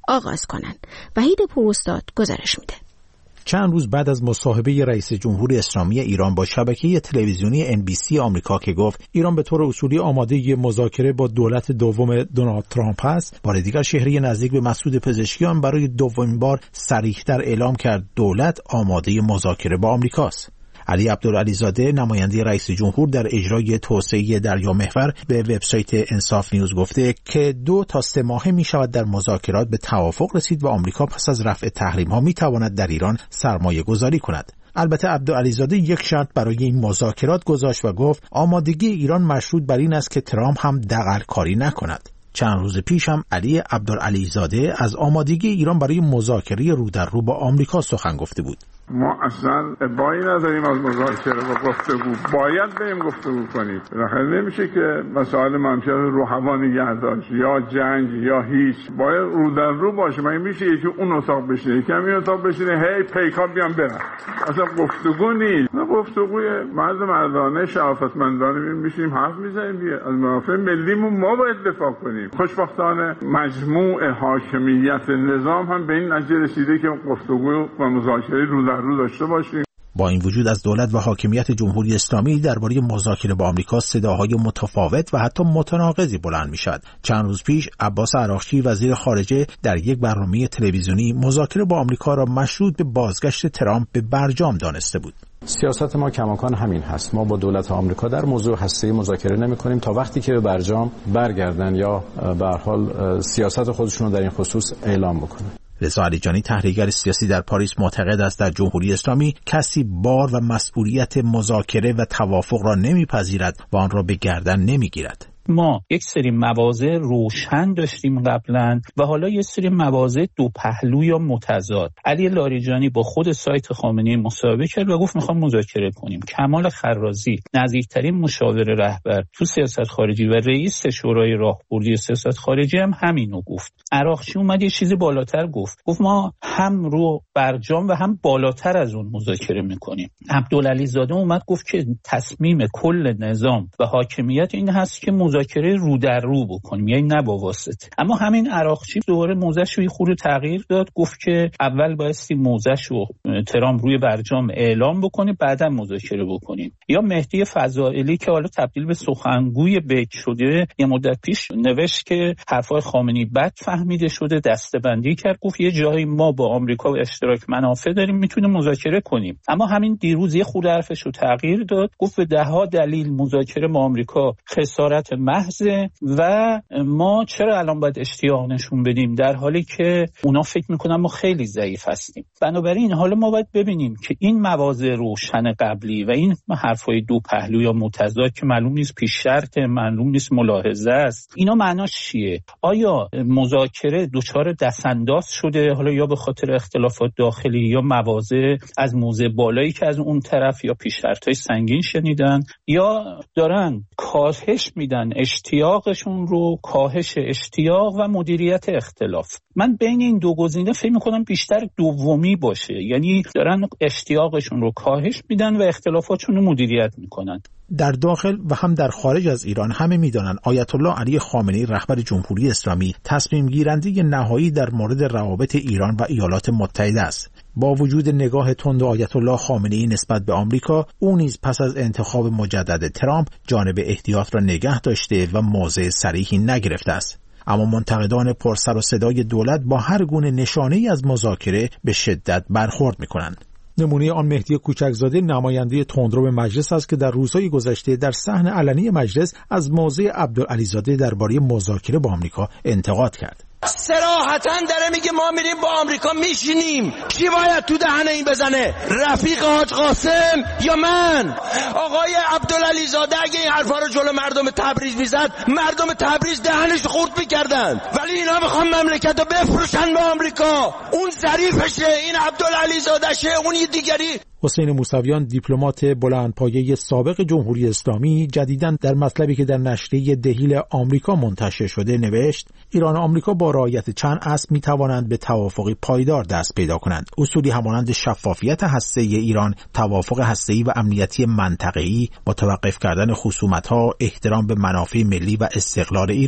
S2: آغاز کنند. وحید پوراستاد گزارش میده.
S16: چند روز بعد از مصاحبه رئیس جمهور اسلامی ایران با شبکه تلویزیونی ان بی سی آمریکا که گفت ایران به طور اصولی آماده مذاکره با دولت دوم دونالد ترامپ است، بار دیگر شهری نزدیک به مسعود پزشکیان برای دومین بار صریح‌تر اعلام کرد دولت آماده مذاکره با آمریکاست. علی عبدالعلیزاده نماینده رئیس جمهور در اجرای توسعه دریامحور به وبسایت انصاف نیوز گفته که دو تا سه ماهه می شود در مذاکرات به توافق رسید و آمریکا پس از رفع تحریم ها می تواند در ایران سرمایه گذاری کند. البته عبدالعلیزاده یک شرط برای این مذاکرات گذاشت و گفت آمادگی ایران مشروط بر این است که ترامپ هم دغل کاری نکند. چند روز پیش هم علی عبدالعلیزاده از آمادگی ایران برای مذاکره رو در رو با آمریکا سخن گفته بود.
S17: ما اصلا ابایی نداریم از مذاکره و گفتگو، باید بریم گفتگو کنیم. بالاخره نمیشه که مسائل منطقه رو هوا نگه داشت یا جنگ یا هیچ، باید رو در رو باشه. مگه میشه یکی اون اتاق بشینه یکی این اتاق بشینه هی پیکا بیان برن؟ اصلا گفتگو نیست. نه گفتگوی مرد مردانه شرافتمندانه میشیم حرف میزنیم دیگه. از منافع ملیمون ما باید دفاع کنیم. خوشبختانه مجموع حاکمیت نظام هم به این نتیجه رسیده که گفتگو و مذاکره رو در رو داشته باشیم.
S16: با این وجود از دولت و حاکمیت جمهوری اسلامی درباره مذاکره با آمریکا صداهای متفاوت و حتی متناقضی بلند می‌شد. چند روز پیش عباس عراقچی وزیر خارجه در یک برنامه تلویزیونی مذاکره با آمریکا را مشروط به بازگشت ترامپ به برجام دانسته بود.
S18: سیاست ما کماکان همین هست. ما با دولت آمریکا در موضوع هسته‌ای مذاکره نمی‌کنیم تا وقتی که به برجام برگردن یا به هر حال سیاست خودشون رو در این خصوص اعلام بکنن.
S16: رضا علیجانی تحلیلگر سیاسی در پاریس معتقد است در جمهوری اسلامی کسی بار و مسئولیت مذاکره و توافق را نمیپذیرد و آن را به گردن نمیگیرد.
S19: ما یک سری مواضع روشن داشتیم قبلا و حالا یک سری مواضع دو پهلو یا متضاد. علی لاریجانی با خود سایت خامنه‌ای مصاحبه کرد و گفت میخوام مذاکره کنیم. کمال خرازی نزدیکترین مشاور رهبر تو سیاست خارجی و رئیس شورای راهبردی سیاست خارجی هم همینو گفت. عراقچی اومد یه چیزی بالاتر گفت. گفت ما هم رو برجام و هم بالاتر از اون مذاکره میکنیم. عبدالعلیزاده اومد گفت که تصمیم کل نظام و حاکمیت این هست که مذاکره رو در رو بکنیم، یعنی نه با واسطه. اما همین عراقچی دوباره موضعش رو خورده تغییر داد، گفت که اول بایستی موضعش رو ترامپ روی برجام اعلام بکنه بعدا مذاکره بکنیم. یا مهدی فضائلی که حالا تبدیل به سخنگوی بیک شده یه مدت پیش نوشت که حرفای خامنه‌ای بد فهمیده شده، دسته‌بندی کرد، گفت یه جایی ما با آمریکا و اشتراک منافع داریم میتونیم مذاکره کنیم. اما همین دیروز یه خورده حرفش رو تغییر داد، گفت به ده ها دلیل مذاکره با آمریکا خسارت محضه و ما چرا الان باید اشتیاق نشون بدیم در حالی که اونا فکر میکنن ما خیلی ضعیف هستیم. بنابراین حالا ما باید ببینیم که این مواضع روشن قبلی و این حرفای دو پهلو یا متضاد که معلوم نیست پیش شرط، معلوم نیست ملاحظه است، اینا معناش چیه؟ آیا مذاکره دچار دستانداز شده حالا یا به خاطر اختلافات داخلی یا مواضع از موضع بالایی که از اون طرف یا پیش شرطای سنگین شنیدن یا دارن کاهش میدن اشتیاقشون رو، کاهش اشتیاق و مدیریت اختلاف؟ من بین این دو گزینه فکر میکنم بیشتر دومی باشه، یعنی دارن اشتیاقشون رو کاهش میدن و اختلافاتشون رو مدیریت میکنن.
S16: در داخل و هم در خارج از ایران همه میدانند آیت الله علی خامنه‌ای رهبر جمهوری اسلامی تصمیم گیرنده نهایی در مورد روابط ایران و ایالات متحده است. با وجود نگاه تند آیت الله خامنه‌ای نسبت به آمریکا، او نیز پس از انتخاب مجدد ترامپ جانب احتیاط را نگه داشته و موضع صریحی نگرفته است. اما منتقدان پرسر و صدای دولت با هر گونه نشانه‌ای از مذاکره به شدت برخورد می‌کنند. نمونه آن مهدی کوچکزاده نماینده تندرو به مجلس است که در روزهای گذشته در صحن علنی مجلس از موضع عبدالعلیزاده درباره مذاکره با آمریکا انتقاد کرد.
S10: صراحتاً داره میگه ما میریم با آمریکا میشینیم. کی باید تو دهن این بزنه؟ رفیق حاج قاسم یا من؟ آقای عبدالعلیزاده اگه این حرفا رو جلو مردم تبریز میزد، مردم تبریز دهنش خورد میکردن، ولی اینا میخوان مملکت رو بفروشن به آمریکا. اون ظریفشه، این عبدالعلیزادهشه، اون یه دیگری.
S16: حسین موسویان دیپلمات بلندپایه سابق جمهوری اسلامی جدیداً در مطلبی که در نشریه دهیل آمریکا منتشر شده نوشت ایران و آمریکا با رعایت چند اصل می‌توانند به توافقی پایدار دست پیدا کنند. اصولی همانند شفافیت هسته‌ای ایران، توافق هسته‌ای و امنیتی منطقه‌ای، متوقف کردن خصومت‌ها، احترام به منافع ملی و استقلال ایران.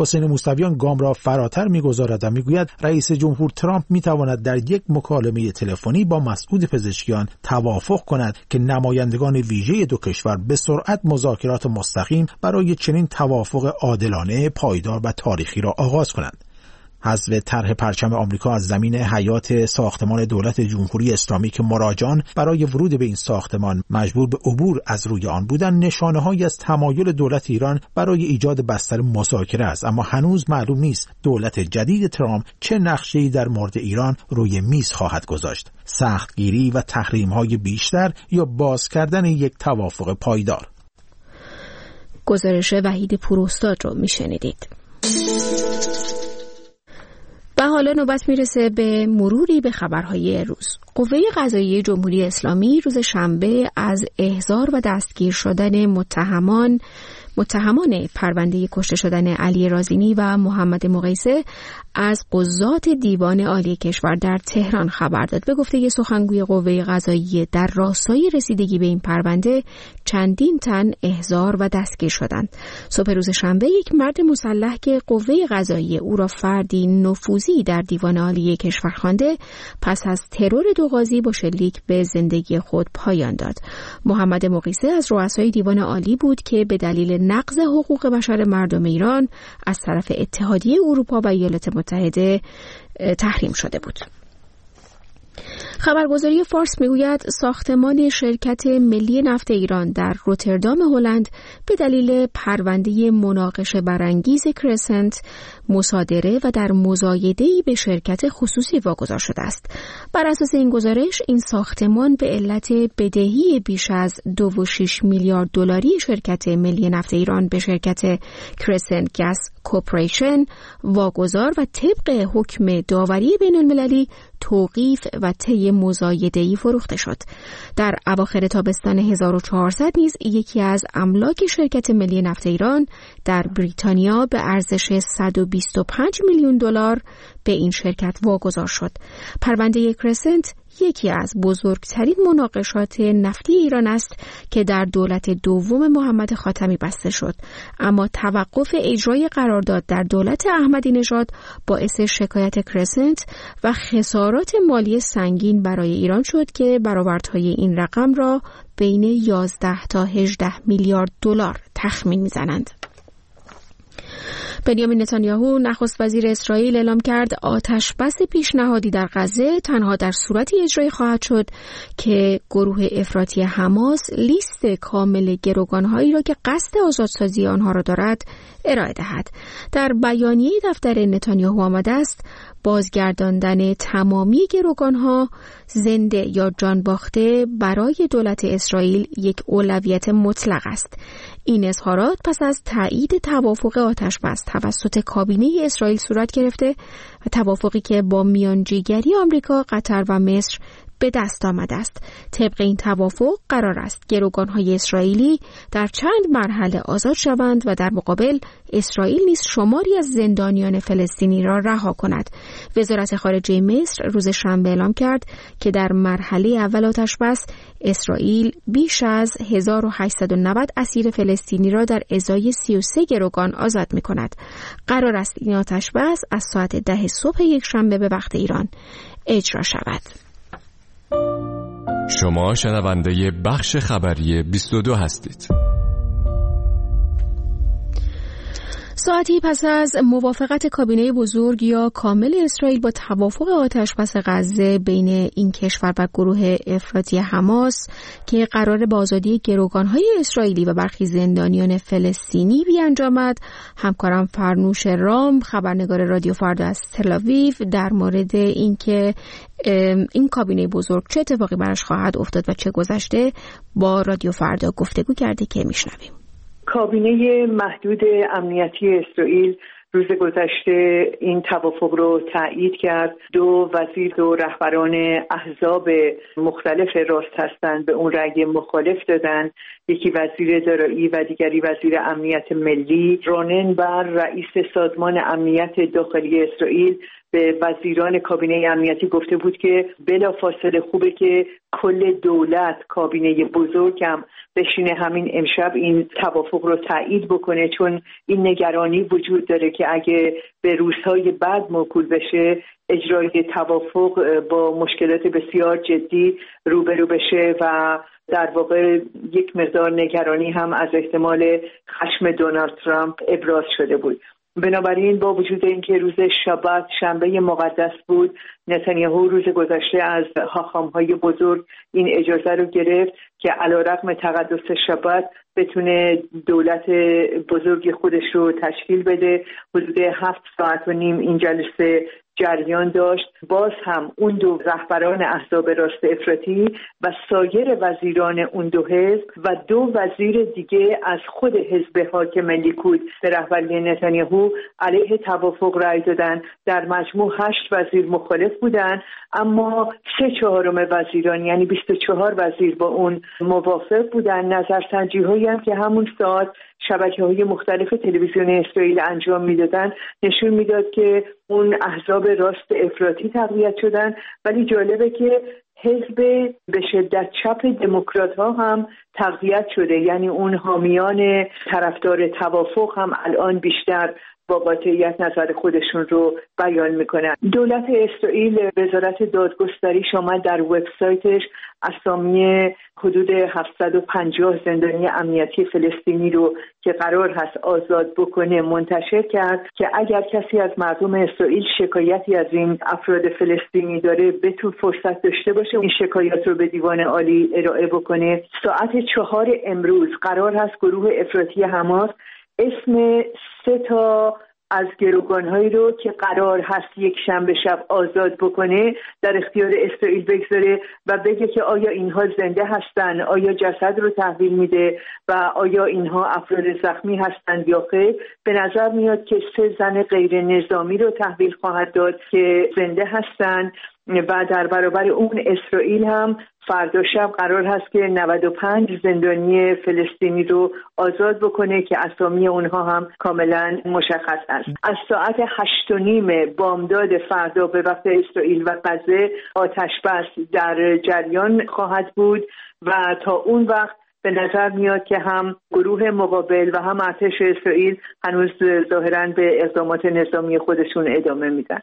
S16: حسین موسویان گام را فراتر می‌گذارد و می‌گوید رئیس جمهور ترامپ می‌تواند در یک مکالمه تلفنی با مسئول پزشکیان توافق کند که نمایندگان ویژه دو کشور به سرعت مذاکرات مستقیم برای چنین توافق عادلانه، پایدار و تاریخی را آغاز کنند. حذف طرح پرچم آمریکا از زمین حیات ساختمان دولت جمهوری اسلامی که مراجعان برای ورود به این ساختمان مجبور به عبور از روی آن بودند نشانه‌هایی از تمایل دولت ایران برای ایجاد بستر مذاکره است، اما هنوز معلوم نیست دولت جدید ترامپ چه نقشه‌ای در مورد ایران روی میز خواهد گذاشت: سختگیری و تحریم‌های بیشتر یا باز کردن یک توافق پایدار.
S2: گزارش وحید پوراستاد رو میشنیدید. و حالا نوبت میرسه به مروری به خبرهای روز. قوه قضاییه جمهوری اسلامی روز شنبه از احضار و دستگیر شدن متهمان متهمان پرونده کشته شدن علی رازینی و محمد مقیسه از قضات دیوان عالی کشور در تهران خبر داد. به گفته سخنگوی قوه قضاییه در راستای رسیدگی به این پرونده چندین تن احضار و دستگیر شدند. صبح روز شنبه یک مرد مسلح که قوه قضاییه او را فردی نفوذی در دیوان عالی کشور خوانده پس از ترور دو قاضی با شلیک به زندگی خود پایان داد. محمد مقیسه از رؤسای دیوان عالی بود که به دلیل نقض حقوق بشر مردم ایران از طرف اتحادیه اروپا و ایالات متحده تحریم شده بود. خبرگزاری فارس میگوید ساختمان شرکت ملی نفت ایران در روتردام هلند به دلیل پرونده مناقشه برانگیز کرسنت مصادره و در مزایده‌ای به شرکت خصوصی واگذار شده است. بر اساس این گزارش این ساختمان به علت بدهی بیش از دو و شش میلیارد دلاری شرکت ملی نفت ایران به شرکت کرسنت گاز کورپوریشن واگذار و طبق حکم داوری بین المللی توقیف و طی مزایده‌ای فروخته شد. در اواخر تابستان هزار و چهارصد نیز یکی از املاک شرکت ملی نفت ایران در بریتانیا به ارزش صد و بیست و پنج میلیون دلار به این شرکت واگذار شد. پرونده کرسنت یکی از بزرگترین مناقشات نفتی ایران است که در دولت دوم محمد خاتمی بسته شد، اما توقف اجرای قرارداد در دولت احمدی نژاد باعث شکایت کرسنت و خسارات مالی سنگین برای ایران شد که برآوردهای این رقم را بین یازده تا هجده میلیارد دلار تخمین می‌زنند. بنیامین نتانیاهو نخست وزیر اسرائیل اعلام کرد آتش بس پیشنهادی در غزه تنها در صورتی اجرایی خواهد شد که گروه افراطی حماس لیست کامل گروگان‌هایی را که قصد آزادسازی آنها را دارد ارائه دهد. در بیانیه دفتر نتانیاهو آمده است بازگرداندن تمامی گروگان‌ها زنده یا جان باخته برای دولت اسرائیل یک اولویت مطلق است. این اظهارات پس از تایید توافق آتش بس توسط کابینه اسرائیل صورت گرفته و توافقی که با میانجیگری آمریکا، قطر و مصر به دست آمده است. طبق این توافق قرار است گروگان‌های اسرائیلی در چند مرحله آزاد شوند و در مقابل اسرائیل نیز شماری از زندانیان فلسطینی را رها کند. وزارت خارجه مصر روز شنبه اعلام کرد که در مرحله اول آتش بس اسرائیل بیش از هزار و هشتصد و نود اسیر فلسطینی را در ازای سی و سه گروگان آزاد می‌کند. قرار است این آتش بس از ساعت ده صبح یک شنبه به وقت ایران اجرا شود.
S20: شما شنونده بخش خبری بیست و دو هستید.
S2: ساعتی پس از موافقت کابینه بزرگ یا کامل اسرائیل با توافق آتشبس غزه بین این کشور و گروه افراطی حماس که قرار به آزادی گروگان‌های اسرائیلی و برخی زندانیان فلسطینی بیانجامد، همکارم فرنوش رام خبرنگار رادیو فردا از تل‌آویو در مورد اینکه این کابینه بزرگ چه اتفاقی براش خواهد افتاد و چه گذشته با رادیو فردا گفتگو کرده که میشنویم.
S21: کابینه محدود امنیتی اسرائیل روز گذشته این توافق رو تایید کرد. دو وزیر و رهبران احزاب مختلف راست هستند به اون رأی مخالف دادن. یکی وزیر دارایی و دیگری وزیر امنیت ملی. رونن بر رئیس سازمان امنیت داخلی اسرائیل به وزیران کابینه امنیتی گفته بود که بلافاصله خوبه که کل دولت کابینه بزرگ هم بشینه همین امشب این توافق رو تایید بکنه، چون این نگرانی وجود داره که اگه به روزهای بعد موکول بشه اجرای توافق با مشکلات بسیار جدی روبرو بشه و در واقع یک مقدار نگرانی هم از احتمال خشم دونالد ترامپ ابراز شده بود. بنابراین با وجود اینکه روز شبت شنبه مقدس بود، نتانیاهو روز گذشته از حاخام‌های بزرگ این اجازه رو گرفت که علیرغم تقدس شبت بتونه دولت بزرگ خودش رو تشکیل بده. حدود هفت ساعت و نیم این جلسه جریان داشت. باز هم اون دو رهبران احزاب راست افراطی و سایر وزیران اون دو حزب و دو وزیر دیگه از خود حزب حاکم لیکود به رهبری نتانیاهو علیه توافق رأی دادن. در مجموع هشت وزیر مخالف بودن، اما سه چهارم وزیران یعنی بیست و چهار وزیر با اون موافق بودن. نظرسنجی‌هایی هم که همون ساعت شبکه‌های مختلف تلویزیون اسرائیل انجام میدادن نشون میداد که اون احزاب راست افراطی تقویت شدن، ولی جالبه که حزب به شدت چپ دموکرات‌ها هم تقویت شده، یعنی اون حامیان طرفدار توافق هم الان بیشتر با قاطعیت نظر خودشون رو بیان میکنن. دولت اسرائیل وزارت دادگستریش آمد در وبسایتش اسامی حدود هفتصد و پنجاه زندانی امنیتی فلسطینی رو که قرار هست آزاد بکنه منتشر کرد که اگر کسی از مردم اسرائیل شکایتی از این افراد فلسطینی داره بتون فرصت داشته باشه این شکایات رو به دیوان عالی ارائه بکنه. ساعت چهار امروز قرار هست گروه افراطی حماس اسم سه تا از گروگان‌هایی رو که قرار هست یک شنبه شب آزاد بکنه در اختیار اسرائیل بگذاره و بگه که آیا اینها زنده هستن، آیا جسد رو تحویل میده و آیا اینها افراد زخمی هستن یا خیر. به نظر میاد که سه زن غیر نظامی رو تحویل خواهد داد که زنده هستن و در برابر اون اسرائیل هم فردا شب قرار هست که نود و پنج زندانی فلسطینی رو آزاد بکنه که اسامی اونها هم کاملا مشخص است. از ساعت هشت و نیم بامداد فردا به وقت اسرائیل و غزه آتش بس در جریان خواهد بود و تا اون وقت به نظر میاد که هم گروه مقابل و هم ارتش اسرائیل هنوز ظاهراً به اقدامات نظامی خودشون ادامه میدن.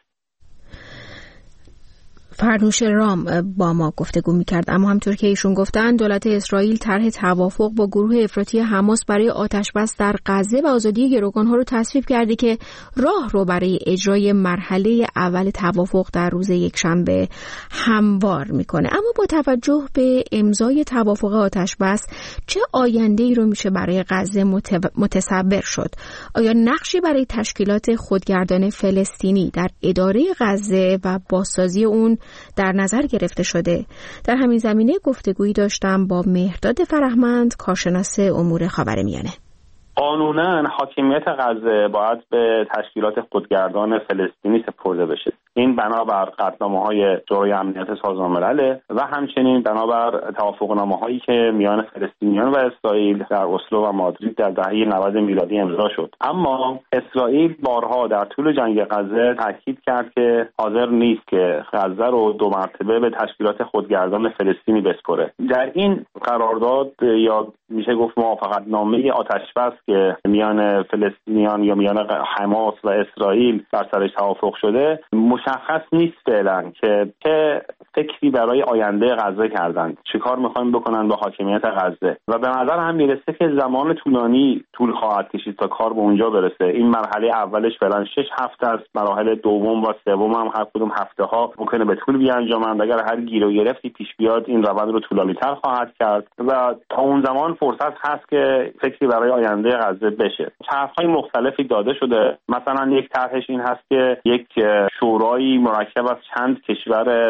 S2: فرنوش رام با ما گفتگو میکرد، اما همطور که ایشون گفتن دولت اسرائیل طرح توافق با گروه افراطی حماس برای آتشبس در غزه و آزادی گروگانها رو تصویب کرده که راه رو برای اجرای مرحله اول توافق در روز یکشنبه هموار میکنه. اما با توجه به امضای توافق آتشبس چه آینده‌ای رو میشه برای غزه متصور شد؟ آیا نقشی برای تشکیلات خودگردان فلسطینی در اداره غزه و بازسازی اون در نظر گرفته شده؟ در همین زمینه گفتگویی داشتم با مهرداد فرهمند، کارشناس امور خاورمیانه.
S1: قانونا حاکمیت غزه باید به تشکیلات خودگردان فلسطینی سپرده بشه. این بنابر قطعنامه‌های شورای امنیت سازمان ملل و همچنین بنابر توافقنامه‌هایی که میان فلسطینیان و اسرائیل در اسلو و مادرید در دهه نود میلادی امضا شد. اما اسرائیل بارها در طول جنگ غزه تاکید کرد که حاضر نیست که غزه رو دو مرتبه به تشکیلات خودگردان فلسطینی بسپره. در این قرارداد یا میشه گفت موافقتنامه آتشبس که میان فلسطینیان یا میان حماس و اسرائیل بر سرش توافق شده مشخص نیست فعلا که چه فکری برای آینده غزه کردند، چه کار میخوایم بکنن با حاکمیت غزه و به نظر هم میرسه که زمان طولانی طول خواهد کشید تا کار به اونجا برسه. این مرحله اولش فعلا شش هفته است، مراحل دوم و سوم هم هر کدوم هفته ها ممکنه به طول بیانجامند. اگر هر گیر و گرفتی پیش بیاد این روند رو طولانی‌تر خواهد کرد و تا اون زمان فرصت هست که فکری برای آینده غزه بشه. طرح‌های مختلفی داده شده، مثلا یک طرحش این هست که یک شورایی مرکب از چند کشور عربی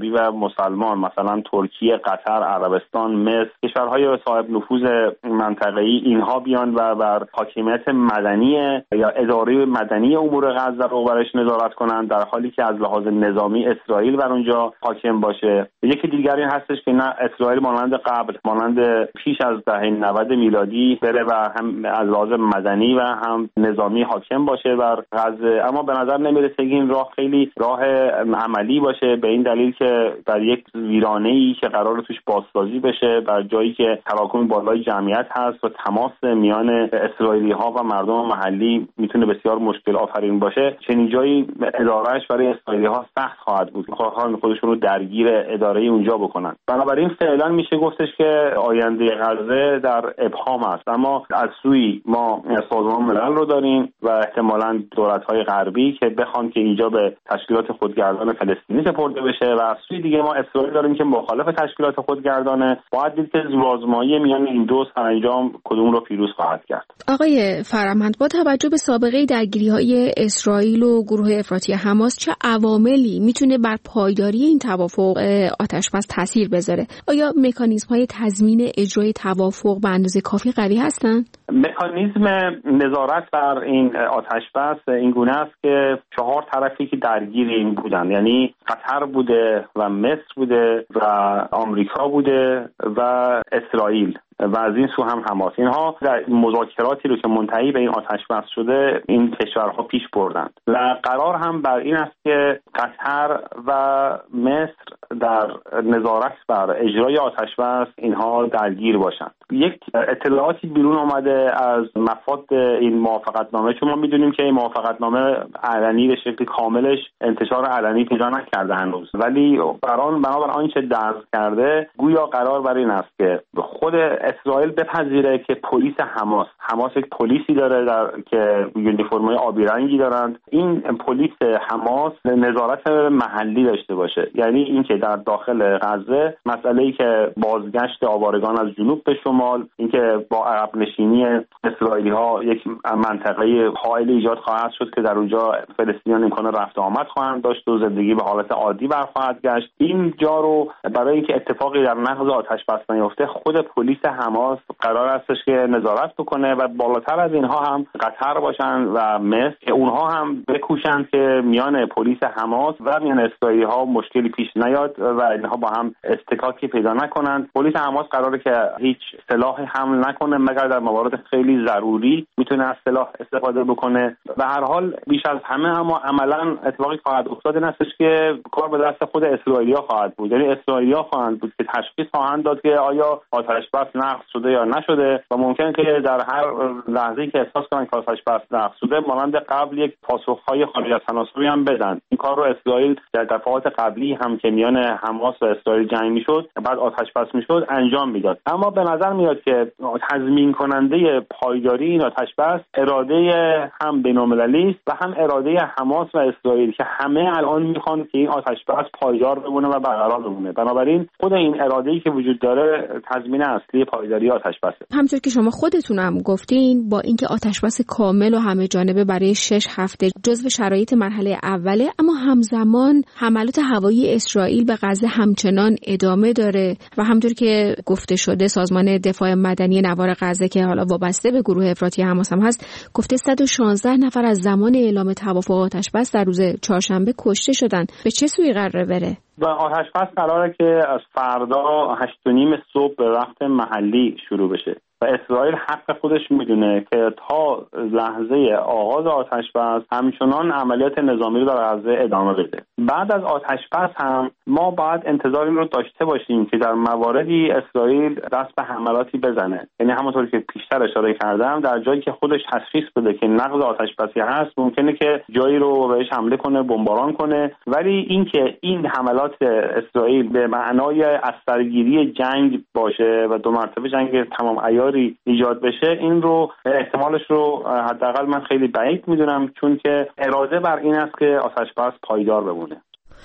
S1: عربی و مسلمان مثلا ترکیه، قطر، عربستان، مصر، کشورهای صاحب نفوذ منطقه‌ای اینها بیان و بر حاکمیت مدنی یا اداره مدنی امور غزه رو برش نظارت کنند، در حالی که از لحاظ نظامی اسرائیل بر اونجا حاکم باشه. یکی دیگری هستش که نه اسرائیل مانند قبل، مانند پیش از دهه نود میلادی بره و هم از لحاظ مدنی و هم نظامی حاکم باشه بر غزه. اما به نظر نمیرسه این راه خیلی راه عملی باشه، به این دلیل که در یک ویرانه‌ای که قرار توش بازسازی بشه، در جایی که تراکم بالای جمعیت هست و تماس میان اسرائیلی‌ها و مردم محلی میتونه بسیار مشکل آفرین باشه، چنین جایی ادارهش برای اسرائیلی‌ها سخت خواهد بود. می‌خوان خودشون رو درگیر اداره اونجا بکنن. بنابراین فعلا میشه گفتش که آینده غزه در ابهام است. اما از سوی ما سازمان ملل رو داریم و احتمالاً دولت‌های غربی که بخوان که اینجا به تشکیلات خودگردان فلسطینی سپرده بشه، و از سوی دیگه ما اسرائیل داریم که مخالف تشکیلات خودگردانه. باید دید که زورآزمایی میان این دو سرانجام کدوم رو پیروز خواهد کرد.
S2: آقای فرهمند، با توجه به سابقه درگیری‌های اسرائیل و گروه افراطی حماس چه عواملی میتونه بر پایداری این توافق آتش‌بس تاثیر بذاره؟ آیا مکانیزم‌های تضمین اجرای توافق به اندازه کافی قوی هستند؟
S1: مکانیزم نظارت بر این آتش‌بس این گونه است که چهار طرفی که درگیر این بودن، یعنی قطر بوده و مصر بوده و آمریکا بوده و اسرائیل و از این سو هم حماس، اینها در مذاکراتی رو که منتهی به این آتش‌بس شده این کشورها پیش بردند و قرار هم بر این است که قطر و مصر در نظارت بر اجرای آتش‌بس اینها درگیر باشند. یک اطلاعاتی بیرون آمده از مفاد این موافقتنامه، چون ما میدونیم که این موافقتنامه علنی به شکل کاملش انتشار علنی پیدا نکرده هنوز، ولی بران بنابر آنچه درز کرده گویا قرار بر این است که خود اسرائیل بپذیره که پلیس حماس حماس یک پلیسی داره در که یونیفرم‌های آبی رنگی دارند، این پلیس حماس نظارت محلی داشته باشه. یعنی اینکه در داخل غزه مسئله‌ای که بازگشت آوارگان از جنوب به شمال، اینکه با عقب نشینی اسرائیلی‌ها یک منطقه حائل ایجاد خواهد شد که در اونجا فلسطینیان امکان رفت و آمد خواهند داشت و زندگی به حالت عادی برخواهد گشت. این جا رو برای اینکه اتفاقی در نقض آتش‌بس نیفته خود پلیس حماس قرار استش که نظارت بکنه و بالاتر از اینها هم قطر باشن و مصر که اونها هم بکوشند که میان پلیس حماس و میان اسرائیلی‌ها مشکلی پیش نیاد و اینها با هم استکاکی پیدا نکنند. پلیس حماس قراره که هیچ سلاحی حمل نکنه مگر در موارد خیلی ضروری میتونه از سلاح استفاده بکنه. به هر حال بیش از همه اما عملاً اتفاقی خواهد افتاد این استش که کار به دست خود اسرائیلی‌ها خواهد بود، یعنی اسرائیلی‌ها خواهند بود که تشخیص خواهند داد که آیا آتش‌بس نقض شده یا نشده و ممکن که در هر لحظه‌ای که احساس کنن که آتش‌بس نقض شده مانند قبل یک پاسخ‌های خارج از تناسبی هم بدن. این کار رو اسرائیل در دفعات قبلی هم که میان حماس و اسرائیل جنگ میشد بعد آتش‌بس میشد انجام میداد. اما به نظر میاد که تضمین کننده پایداری این آتش‌بس اراده هم بین‌المللی است و هم اراده حماس و اسرائیل که همه الان میخوان که این آتش‌بس پایدار بمونه و برقرار بمونه. بنابراین خود این اراده‌ای که وجود داره تضمین اصلی پایداری آتش‌بسه.
S2: همونطور که شما خودتون هم گفتین با اینکه آتش‌بس کامل و همه جانبه برای شش هفته جزو شرایط مرحله اوله، اما همزمان حملات هوایی اسرائیل به غزه همچنان ادامه داره و همونطور که گفته شده سازمان دفاع مدنی نوار غزه که حالا وابسته به گروه افراطی حماس هم هست گفته صد و شانزده نفر از زمان اعلام توافق آتش‌بس در روز چهارشنبه کشته شدن. به چه سوی قراره بره؟
S1: و آتش‌بس قراره که از فردا هشت و نیم صبح به وقت محلی شروع بشه و اسرائیل حق خودش میدونه که تا لحظه آغاز آتش‌بس همچنان عملیات نظامی رو در غزه ادامه بده. بعد از آتش‌بس هم ما باید انتظار این رو داشته باشیم که در مواردی اسرائیل دست به حملاتی بزنه، یعنی همونطوری که پیشتر اشاره کردم در جایی که خودش تشخیص بده که نقض آتش‌بسی هست ممکنه که جایی رو بهش حمله کنه، بمباران کنه، ولی اینکه این حملات اسرائیل به معنای از سرگیری جنگ باشه و دو مرتبه جنگ تمام عیاری ایجاد بشه این رو احتمالش رو حداقل من خیلی بعید میدونم، چون که اراده بر این است که آتش‌بس پایدار بمونه.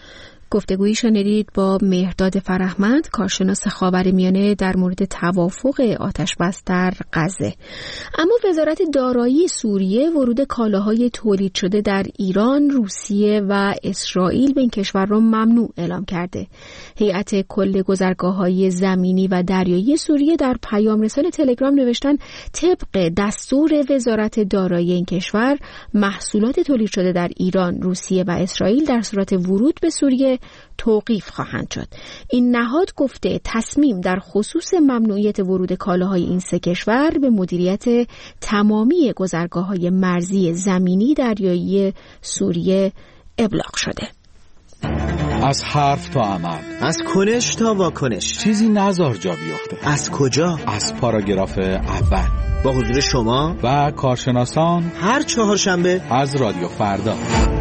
S2: گفتگویی شنیدید با مهرداد فرهمند، کارشناس خاورمیانه، در مورد توافق آتش‌بس در غزه. اما وزارت دارایی سوریه ورود کالاهای تولید شده در ایران، روسیه و اسرائیل به این کشور را ممنوع اعلام کرده. هیئت کل گذرگاه‌های زمینی و دریایی سوریه در پیام رسان تلگرام نوشتن طبق دستور وزارت دارایی این کشور، محصولات تولید شده در ایران، روسیه و اسرائیل در صورت ورود به سوریه توقیف خواهند شد. این نهاد گفته تصمیم در خصوص ممنوعیت ورود کالاهای این سه کشور به مدیریت تمامی گذرگاه‌های مرزی زمینی دریایی سوریه ابلاغ شده.
S16: از حرف تا عمل،
S3: از کنش تا واکنش،
S16: چیزی نزار جا بیفته.
S3: از کجا؟
S16: از پاراگراف اول
S3: با حضور شما
S16: و کارشناسان
S3: هر چهارشنبه
S16: از رادیو فردا.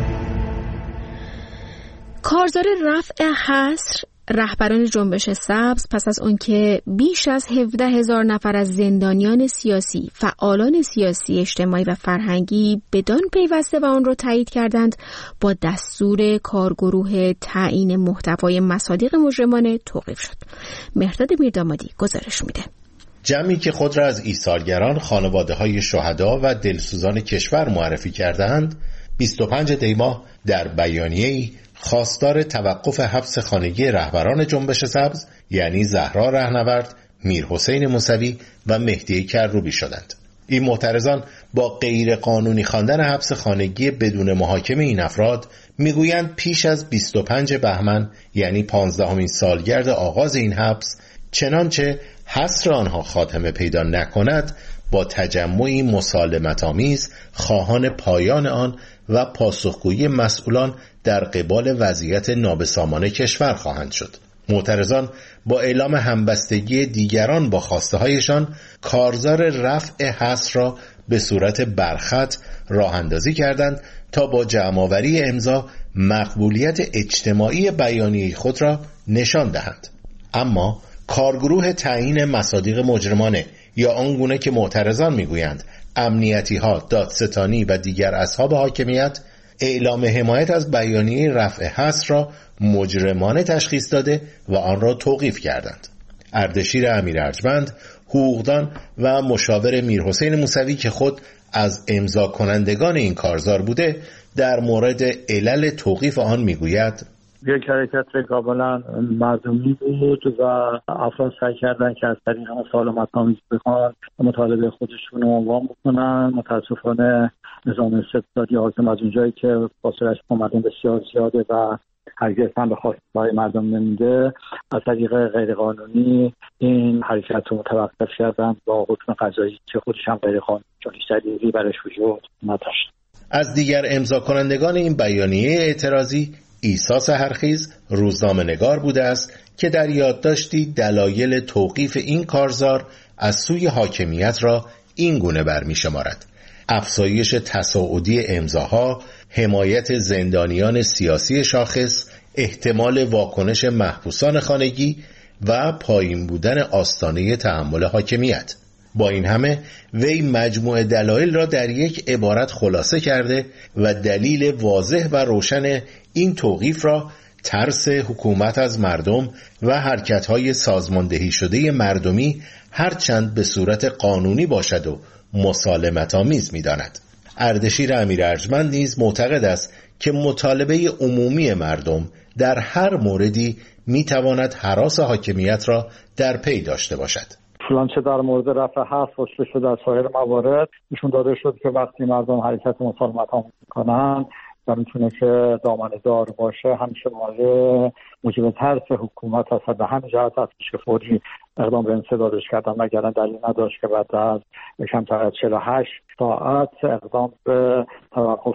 S2: کارزار رفع حصر رهبران جنبش سبز پس از آنکه بیش از هفده هزار نفر از زندانیان سیاسی، فعالان سیاسی، اجتماعی و فرهنگی بدان پیوسته و آن را تایید کردند، با دستور کارگروه تعیین محتوای مصادیق مجرمانه توقیف شد. مهرداد میردامادی گزارش میده.
S22: جمعی که خود را از ایثارگران، خانواده‌های شهدا و دلسوزان کشور معرفی کردند، بیست و پنج دی ماه در بیانیه‌ای خواستار توقف حبس خانگی رهبران جنبش سبز یعنی زهرا رهنورد، میرحسین موسوی و مهدی کروبی شدند. این معترضان با غیر قانونی خواندن حبس خانگی بدون محاکمه این افراد میگویند پیش از بیست و پنج بهمن یعنی پانزدهمین سالگرد آغاز این حبس، چنانچه حصر آنها خاتمه پیدا نکند، با تجمعی مسالمت‌آمیز خواهان پایان آن و پاسخگویی مسئولان در قبال وضعیت نابسامان کشور خواهند شد. معترضان با اعلام همبستگی دیگران با خواسته هایشان، کارزار رفع حصر را به صورت برخط راه اندازی کردند تا با جمع‌آوری امضا مقبولیت اجتماعی بیانیه خود را نشان دهند. اما کارگروه تعیین مصادیق مجرمانه یا آنگونه که معترضان میگویند امنیتی ها، دادستانی و دیگر اصحاب حاکمیت، اعلام حمایت از بیانیه رفع حصر را مجرمانه تشخیص داده و آن را توقیف کردند. اردشیر امیر ارجمند، حقوقدان و مشاور میرحسین موسوی که خود از امضا کنندگان این کارزار بوده، در مورد علل توقیف آن میگوید:
S23: یک حرکت کاملا مردمی بود و افراد سعی کردن که از طریق مسالمت‌آمیز بخوان مطالبه خودشون رو عنوان بکنن. متاسفانه نظام استبدادی حاکم از اونجایی که فاصله‌اش اومدن بسیار زیاده و هرگز هم به خواستهای مردم نمیده، از طریق غیرقانونی این حرکت رو متوقف کردن با حکم قضایی که خودش هم غیرقانونی، چون هیچ دلیلی برش وجود نداشت.
S22: از دیگر امضا کنندگان این بیانیه اعتراضی عیسی سحرخیز، روزنامه‌نگار بوده است که در یادداشتی دلایل توقیف این کارزار از سوی حاکمیت را این گونه برمی‌شمارد: افزایش تصاعدی امضاها، حمایت زندانیان سیاسی شاخص، احتمال واکنش محبوسان خانگی و پایین بودن آستانه تحمل حاکمیت. با این همه وی مجموع دلایل را در یک عبارت خلاصه کرده و دلیل واضح و روشن این توقیف را ترس حکومت از مردم و حرکت‌های سازماندهی شده مردمی هرچند به صورت قانونی باشد و مسالمت‌آمیز می‌داند. اردشیر امیر ارجمند نیز معتقد است که مطالبه عمومی مردم در هر موردی می‌تواند هراس حاکمیت را در پی داشته باشد.
S23: چنانچه در مورد رفع حصر گفته شده از سایر موارد نشون داده شد که وقتی مردم حرکت مسالمت‌آمیز می‌کنند و میتونه که دامنه دار باشه، همیشه مورد موجب ترس حکومت هست. به همین جهت است که فوری اقدام به انسدادش کردن، مگر دلیل نداشت که بعد از کمتر از چهل و هشت ساعت اقدام به توقف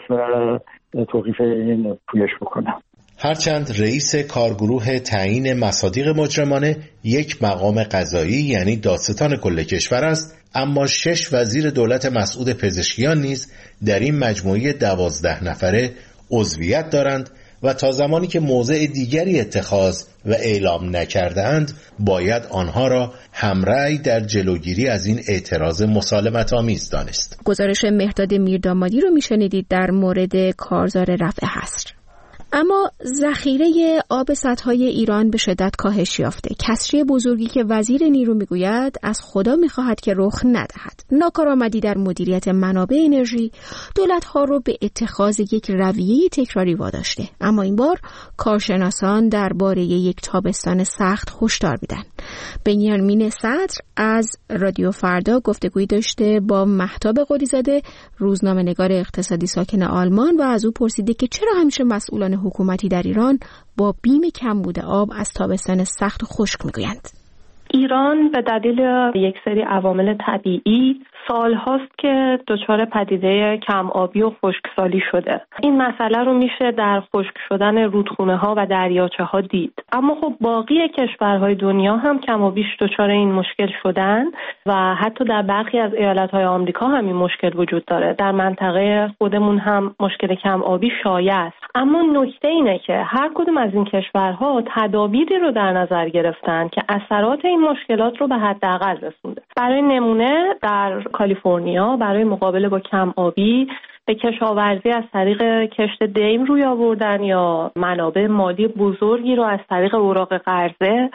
S23: توقیف این پویش بکنه.
S22: هرچند رئیس کارگروه تعیین مصادیق مجرمانه یک مقام قضایی یعنی دادستان کل کشور است، اما شش وزیر دولت مسعود پزشکیان نیز در این مجموعه دوازده نفره عضویت دارند و تا زمانی که موضع دیگری اتخاذ و اعلام نکردند باید آنها را همرأی در جلوگیری از این اعتراض مسالمت‌آمیز دانست.
S2: گزارش مهرداد میردامادی رو میشنیدید در مورد کارزار رفع حصر. اما ذخیره آب سدهای ایران به شدت کاهش یافته. کسری بزرگی که وزیر نیرو میگوید از خدا میخواهد که رخ ندهد. ناکارآمدی در مدیریت منابع انرژی دولت‌ها رو به اتخاذ یک رویه تکراری واداشته. اما این بار کارشناسان درباره یک تابستان سخت هشدار میدن. بنیامین صدر از رادیو فردا گفتگویی داشته با مهتاب قلیزاده، روزنامه‌نگار اقتصادی ساکن آلمان، و از او پرسیده که چرا همیشه مسئولان حکومتی در ایران با بیم کمبود آب از تابستان سخت و خشک میگویند.
S4: ایران به دلیل یک سری عوامل طبیعی سال هاست که دچار پدیده کم آبی و خشکسالی شده. این مسئله رو میشه در خشک شدن رودخونه ها و دریاچه ها دید. اما خب باقی کشورهای دنیا هم کم و بیش دچار این مشکل شدن و حتی در برخی از ایالت های آمریکا هم این مشکل وجود داره. در منطقه خودمون هم مشکل کم آبی شایع است. اما نکته اینه که هر کدوم از این کشورها تدابیری رو در نظر گرفتن که اثرات این مشکلات رو به حداقل رسونده. برای نمونه در کالیفرنیا برای مقابله با کم آبی به کشاورزی از طریق کشت دیم روی آوردن یا منابع مالی بزرگی رو از طریق اوراق قرضه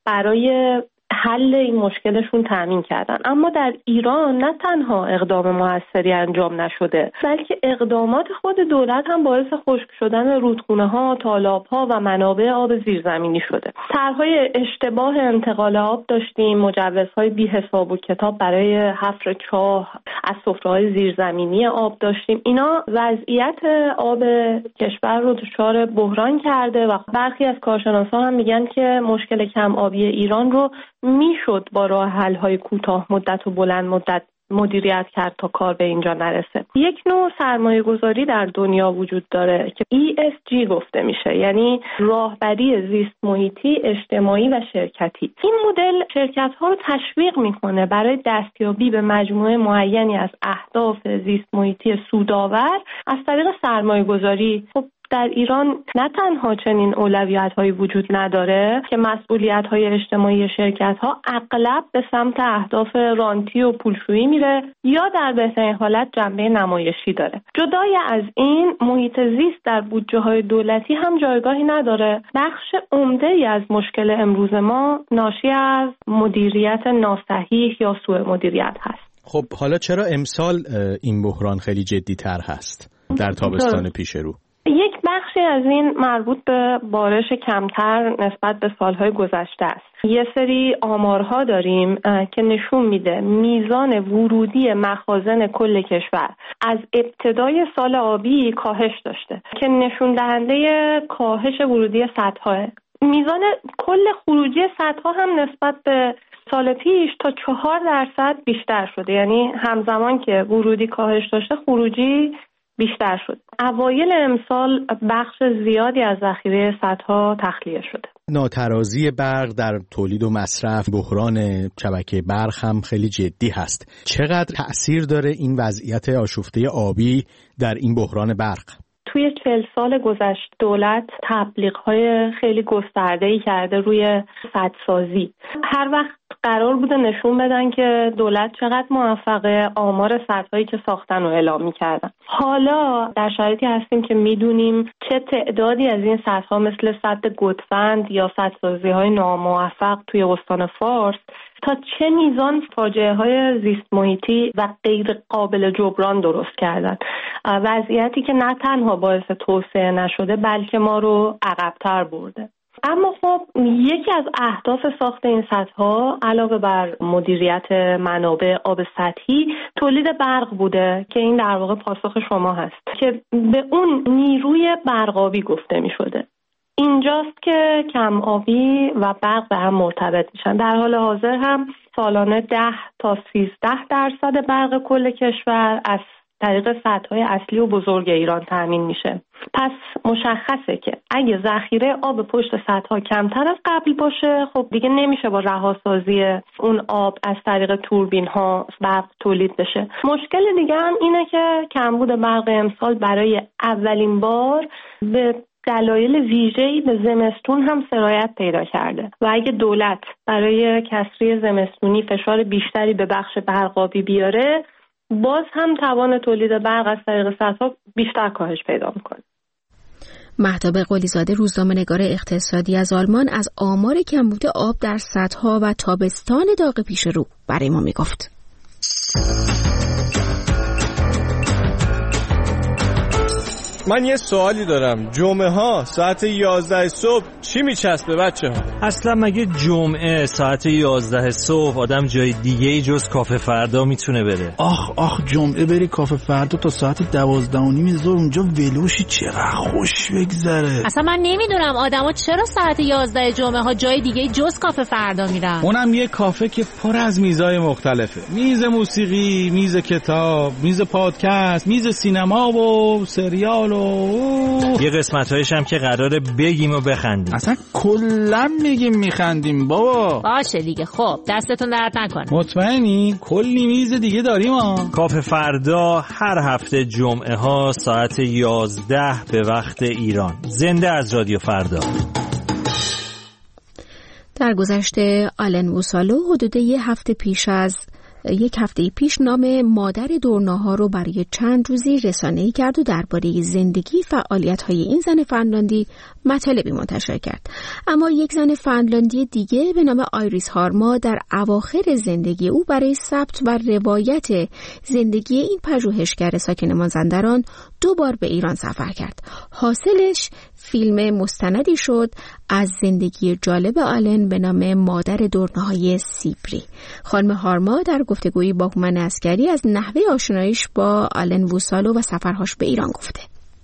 S4: برای حل این مشکلشون تامین کردن. اما در ایران نه تنها اقدام موثری انجام نشده، بلکه اقدامات خود دولت هم باعث خشک شدن رودخونه‌ها، تالاب‌ها و منابع آب زیرزمینی شده. طرح‌های اشتباه انتقال آب داشتیم، مجوزهای بی‌حساب و کتاب برای حفر چاه از سفره‌های زیرزمینی آب داشتیم. اینا وضعیت آب کشور رو دچار بحران کرده و برخی از کارشناسان هم میگن که مشکل کم آبی ایران رو میشد با راه حل های کوتاه مدت و بلند مدت مدیریت کرد تا کار به اینجا نرسه. یک نوع سرمایه گذاری در دنیا وجود داره که ای اس جی گفته میشه، یعنی راهبری زیست محیطی، اجتماعی و شرکتی. این مدل شرکت ها رو تشویق میکنه برای دستیابی به مجموعه معینی از اهداف زیست محیطی سودآور از طریق سرمایه گذاری. خب در ایران نه تنها چنین اولویت‌هایی وجود نداره که مسئولیت‌های اجتماعی شرکت‌ها اغلب به سمت اهداف رانتی و پولشویی میره یا در بهترین حالت جنبه نمایشی داره. جدای از این، محیط زیست در بودجه‌های دولتی هم جایگاهی نداره. بخش عمده‌ای از مشکل امروز ما ناشی از مدیریت ناصحیح یا سوء مدیریت هست.
S15: خب حالا چرا امسال این بحران خیلی جدی‌تر هست در تابستان پیش رو؟
S4: یک بخشی از این مربوط به بارش کمتر نسبت به سالهای گذشته است. یه سری آمارها داریم که نشون میده میزان ورودی مخازن کل کشور از ابتدای سال آبی کاهش داشته که نشون دهنده کاهش ورودی سدها. میزان کل خروجی سدها هم نسبت به سال پیش تا چهار درصد بیشتر شده، یعنی همزمان که ورودی کاهش داشته خروجی بیشتر شد. اوایل امسال بخش زیادی از ذخیره سدها تخلیه شده.
S15: ناترازی برق در تولید و مصرف، بحران شبکه برق هم خیلی جدی هست. چقدر تأثیر داره این وضعیت آشفته آبی در این بحران برق؟
S4: توی چهل سال گذشته دولت تبلیغ‌های خیلی گسترده‌ای کرده روی سدسازی. هر وقت قرار بوده نشون بدن که دولت چقدر موفقه، آمار سدهایی که ساختن رو اعلام می‌کردن. حالا در شرایطی هستیم که می‌دونیم چه تعدادی از این سدها مثل سد گودفند یا سدسازی‌های ناموفق توی استان فارس تا چه میزان فاجعه‌های زیست محیطی و غیر قابل جبران درست کردن. وضعیتی که نه تنها باعث توسعه نشده بلکه ما رو عقب‌تر برده. اما خب یکی از اهداف ساخت این سدها علاوه بر مدیریت منابع آب سطحی تولید برق بوده که این در واقع پاسخ شما هست که به اون نیروی برقابی گفته می شده. اینجاست که کم آبی و برق به هم مرتبط میشن. در حال حاضر هم سالانه ده تا سیزده درصد برق کل کشور از طریق سدهای اصلی و بزرگ ایران تامین میشه. پس مشخصه که اگه ذخیره آب پشت سدها کمتر از قبل باشه، خب دیگه نمیشه با رهاسازی اون آب از طریق توربین ها برق تولید بشه. مشکل دیگه هم اینه که کمبود برق امسال برای اولین بار به دلایل ویژه‌ای به زمستون هم سرایت پیدا کرده و اگه دولت برای کسری زمستونی فشار بیشتری به بخش برقابی بیاره، باز هم توان تولید برق از طریق سدها بیشتر کاهش پیدا میکنه.
S2: مهتاب قلیزاده، روزنامه‌نگار اقتصادی از آلمان، از آمار کمبود آب در سدها و تابستان داغ پیش رو برای ما میگفت.
S6: من یه سوالی دارم. جمعه ها ساعت یازده صبح چی میچسبه بچه ها؟
S7: اصلا مگه جمعه ساعت یازده صبح آدم جای دیگه ای جز کافه فردا میتونه بره؟
S16: آخ آخ جمعه بری کافه فردا تا ساعت دوازده و نیم ظهر اونجا ولوشی، چقدر خوش بگذره.
S8: اصلا من نمیدونم آدما چرا ساعت یازده جمعه ها جای دیگه جز کافه فردا میرن.
S6: اونم یه کافه که پر از میزای مختلفه. میز موسیقی، میز کتاب، میز پادکست، میز سینما و سریال و
S7: یه قسمت‌هایش هم که قراره بگیم و بخندیم.
S16: اصلا کلا میگیم میخندیم بابا.
S8: باشه دیگه، خب دستتون درد نکنه.
S6: مطمئنی؟ کلی میز دیگه داریم ها.
S7: کافه فردا هر هفته جمعه ها ساعت یازده به وقت ایران. زنده از رادیو فردا.
S2: در گذشته آلن ووسالو حدود یه هفته پیش از یک هفته پیش نام مادر دورناها رو برای چند روزی رسانه‌ای کرد و درباره زندگی فعالیت‌های این زن فنلاندی مطالبی منتشر کرد. اما یک زن فنلاندی دیگه به نام آیریس هارما در اواخر زندگی او برای ثبت و روایت زندگی این پژوهشگر ساکن مازندران دو بار به ایران سفر کرد. حاصلش فیلم مستندی شد از زندگی جالب آلن به نام مادر دورناهای سیبری. خانم هارما در گفتگویی با هومن عسکری از نحوه آشناییش با آلن ووسالو و سفرهاش به ایران گفته.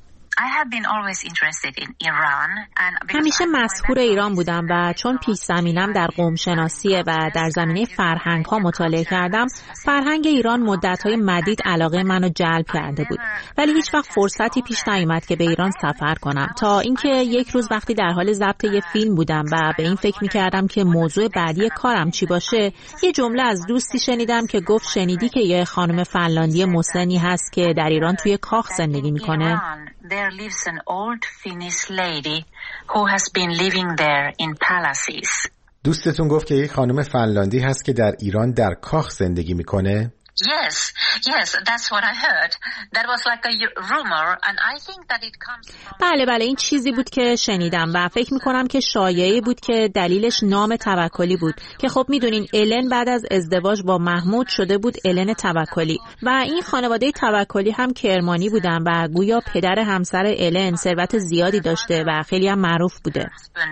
S8: همیشه مسحور ایران بودم و چون پیش زمینم در قوم شناسیه و در زمینه فرهنگ ها مطالعه کردم، فرهنگ ایران مدت‌های مدید علاقه منو جلب کرده بود، ولی هیچ وقت فرصتی پیش نیامد که به ایران سفر کنم، تا اینکه یک روز وقتی در حال ضبط یه فیلم بودم و به این فکر می‌کردم که موضوع بعدی کارم چی باشه، یه جمله از دوستی شنیدم که گفت شنیدی که یه خانم فنلاندی مسنی هست که در ایران توی کاخ زندگی می‌کنه؟
S24: There lives an old Finnish lady who has been living there in palaces.
S22: دوستتون گفت که یک خانم فنلاندی هست که در ایران در کاخ زندگی میکنه؟
S24: Yes, yes, that's what I heard. That was like a rumor and I think that it comes from...
S8: بله بله این چیزی بود که شنیدم و فکر میکنم که شایعی بود که دلیلش نام توکلی بود که خب میدونین الن بعد از ازدواج با محمود شده بود الن توکلی و این خانواده توکلی هم کرمانی بودن و گویا پدر همسر الن ثروت زیادی داشته و خیلی هم معروف بوده.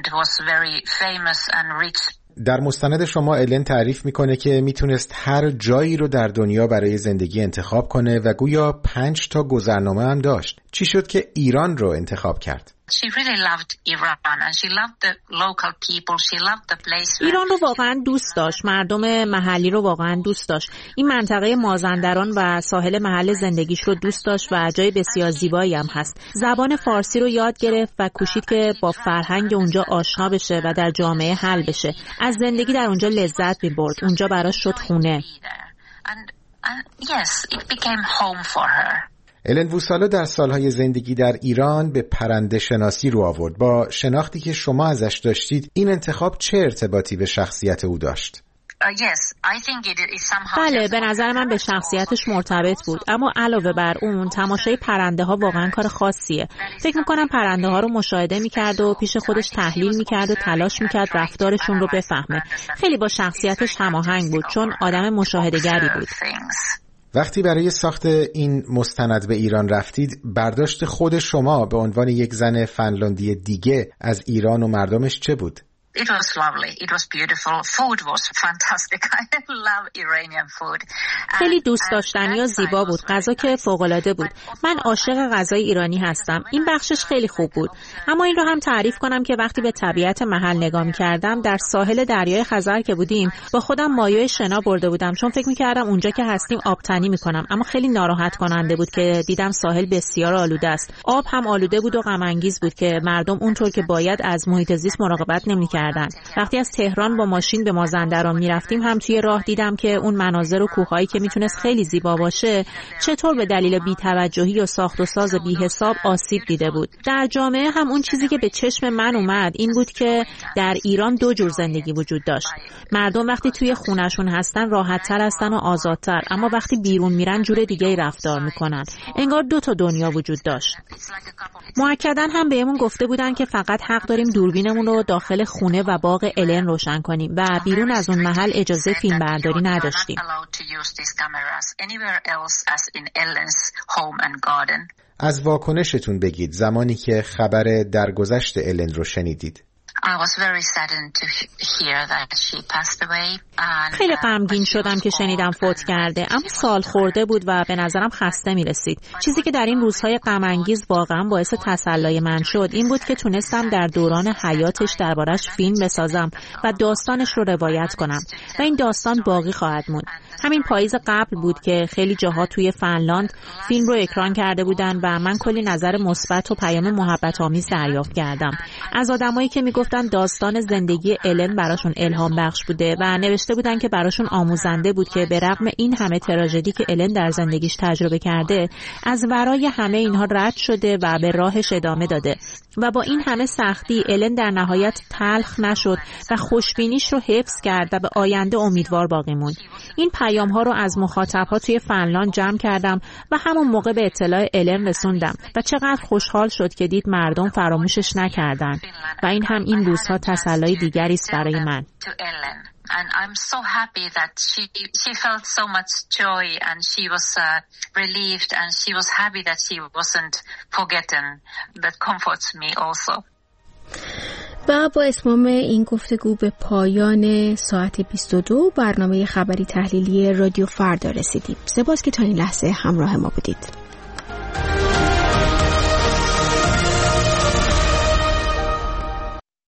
S22: در مستند شما الن تعریف میکنه که میتونست هر جایی رو در دنیا برای زندگی انتخاب کنه و گویا پنج تا گذرنامه هم داشت. چی شد که ایران رو انتخاب کرد؟
S24: She really loved Iran and she loved the local people. She loved the place.
S8: ایران رو واقعا دوست داشت. مردم محلی رو واقعا دوست داشت. این منطقه مازندران و ساحل محل زندگیش رو دوست داشت و جای بسیار زیبایی هم هست. زبان فارسی رو یاد گرفت و کوشید که با فرهنگ اونجا آشنا بشه و در جامعه حل بشه. از زندگی در اونجا لذت می‌برد. اونجا براش شد خونه.
S24: And, and yes, it became home for her.
S22: الن ووسالو در سالهای زندگی در ایران به پرنده شناسی رو آورد. با شناختی که شما ازش داشتید این انتخاب چه ارتباطی به شخصیت او داشت؟
S8: بله به نظر من به شخصیتش مرتبط بود، اما علاوه بر اون تماشای پرنده ها واقعا کار خاصیه. فکر میکنم پرنده ها رو مشاهده میکرد و پیش خودش تحلیل میکرد و تلاش میکرد رفتارشون رو بفهمه. خیلی با شخصیتش هماهنگ بود چون آدم مشاهده‌گری بود.
S22: وقتی برای ساخت این مستند به ایران رفتید، برداشت خود شما به عنوان یک زن فنلاندی دیگه از ایران و مردمش چه بود؟
S24: It was lovely. It was beautiful. Food was fantastic. I love Iranian food.
S8: خیلی دوست داشتنی و زیبا بود. غذا که فوق‌العاده بود. من عاشق غذای ایرانی هستم. این بخشش خیلی خوب بود. اما این رو هم تعریف کنم که وقتی به طبیعت محل نگاه می‌کردم، در ساحل دریای خزر که بودیم، با خودم مایع شنا برده بودم چون فکر می‌کردم اونجا که هستیم آبتنی می‌کنم. اما خیلی ناراحت کننده بود که دیدم ساحل بسیار آلوده است. آب هم آلوده بود و غم انگیز بود که مردم اونطور که باید از محیط زیست مراقبت نمی‌کردن. کردن. وقتی از تهران با ماشین به مازندران میرفتیم هم توی راه دیدم که اون مناظر و کوههایی که میتونست خیلی زیبا باشه چطور به دلیل بی‌توجهی و ساخت و ساز بی‌حساب آسیب دیده بود. در جامعه هم اون چیزی که به چشم من اومد این بود که در ایران دو جور زندگی وجود داشت. مردم وقتی توی خونه‌شون هستن راحت‌تر هستن و آزادتر، اما وقتی بیرون میرن جور دیگه‌ای رفتار میکنن. انگار دو تا دنیا وجود داشت. مؤکداً هم بهمون گفته بودن که فقط حق داریم دوربینمون رو داخل خونه و باغ الن روشن کنیم و بیرون از اون محل اجازه فیلم برداری نداشتیم.
S22: از واکنشتون بگید زمانی که خبر درگذشت الن رو شنیدید.
S8: خیلی غمگین شدم که شنیدم فوت کرده، اما سال خورده بود و به نظرم خسته می رسید. چیزی که در این روزهای غم انگیز واقعا باعث تسلای من شد این بود که تونستم در دوران حیاتش دربارش فیلم بسازم و داستانش رو روایت کنم و این داستان باقی خواهد موند. همین پاییز قبل بود که خیلی جاها توی فنلاند فیلم رو اکران کرده بودن و من کلی نظر مثبت و پیام محبت آمیز دریافت کردم از آدمایی که میگفتن داستان زندگی الن براشون الهام بخش بوده و نوشته بودن که براشون آموزنده بود که به رغم این همه تراژدی که الن در زندگیش تجربه کرده از ورای همه اینها رد شده و به راهش ادامه داده و با این همه سختی الن در نهایت تلخ نشد و خوشبینیش رو حفظ کرد و به آینده امیدوار باقی موند. این پیام ها رو از مخاطب‌ها توی فنلاند جمع کردم و همون موقع به اطلاع الن رسوندم و چقدر خوشحال شد که دید مردم فراموشش نکردن و این هم این روزها تسلای دیگری است برای من.
S24: And I'm so happy that she she felt so much joy and she was uh, relieved and she was happy that she wasn't forgotten. That comforts me also.
S2: و با اتمام این گفتگو به پایان ساعت بیست و دو برنامه خبری تحلیلی رادیو فردا رسیدیم. سپاس که تا این لحظه همراه ما بودید.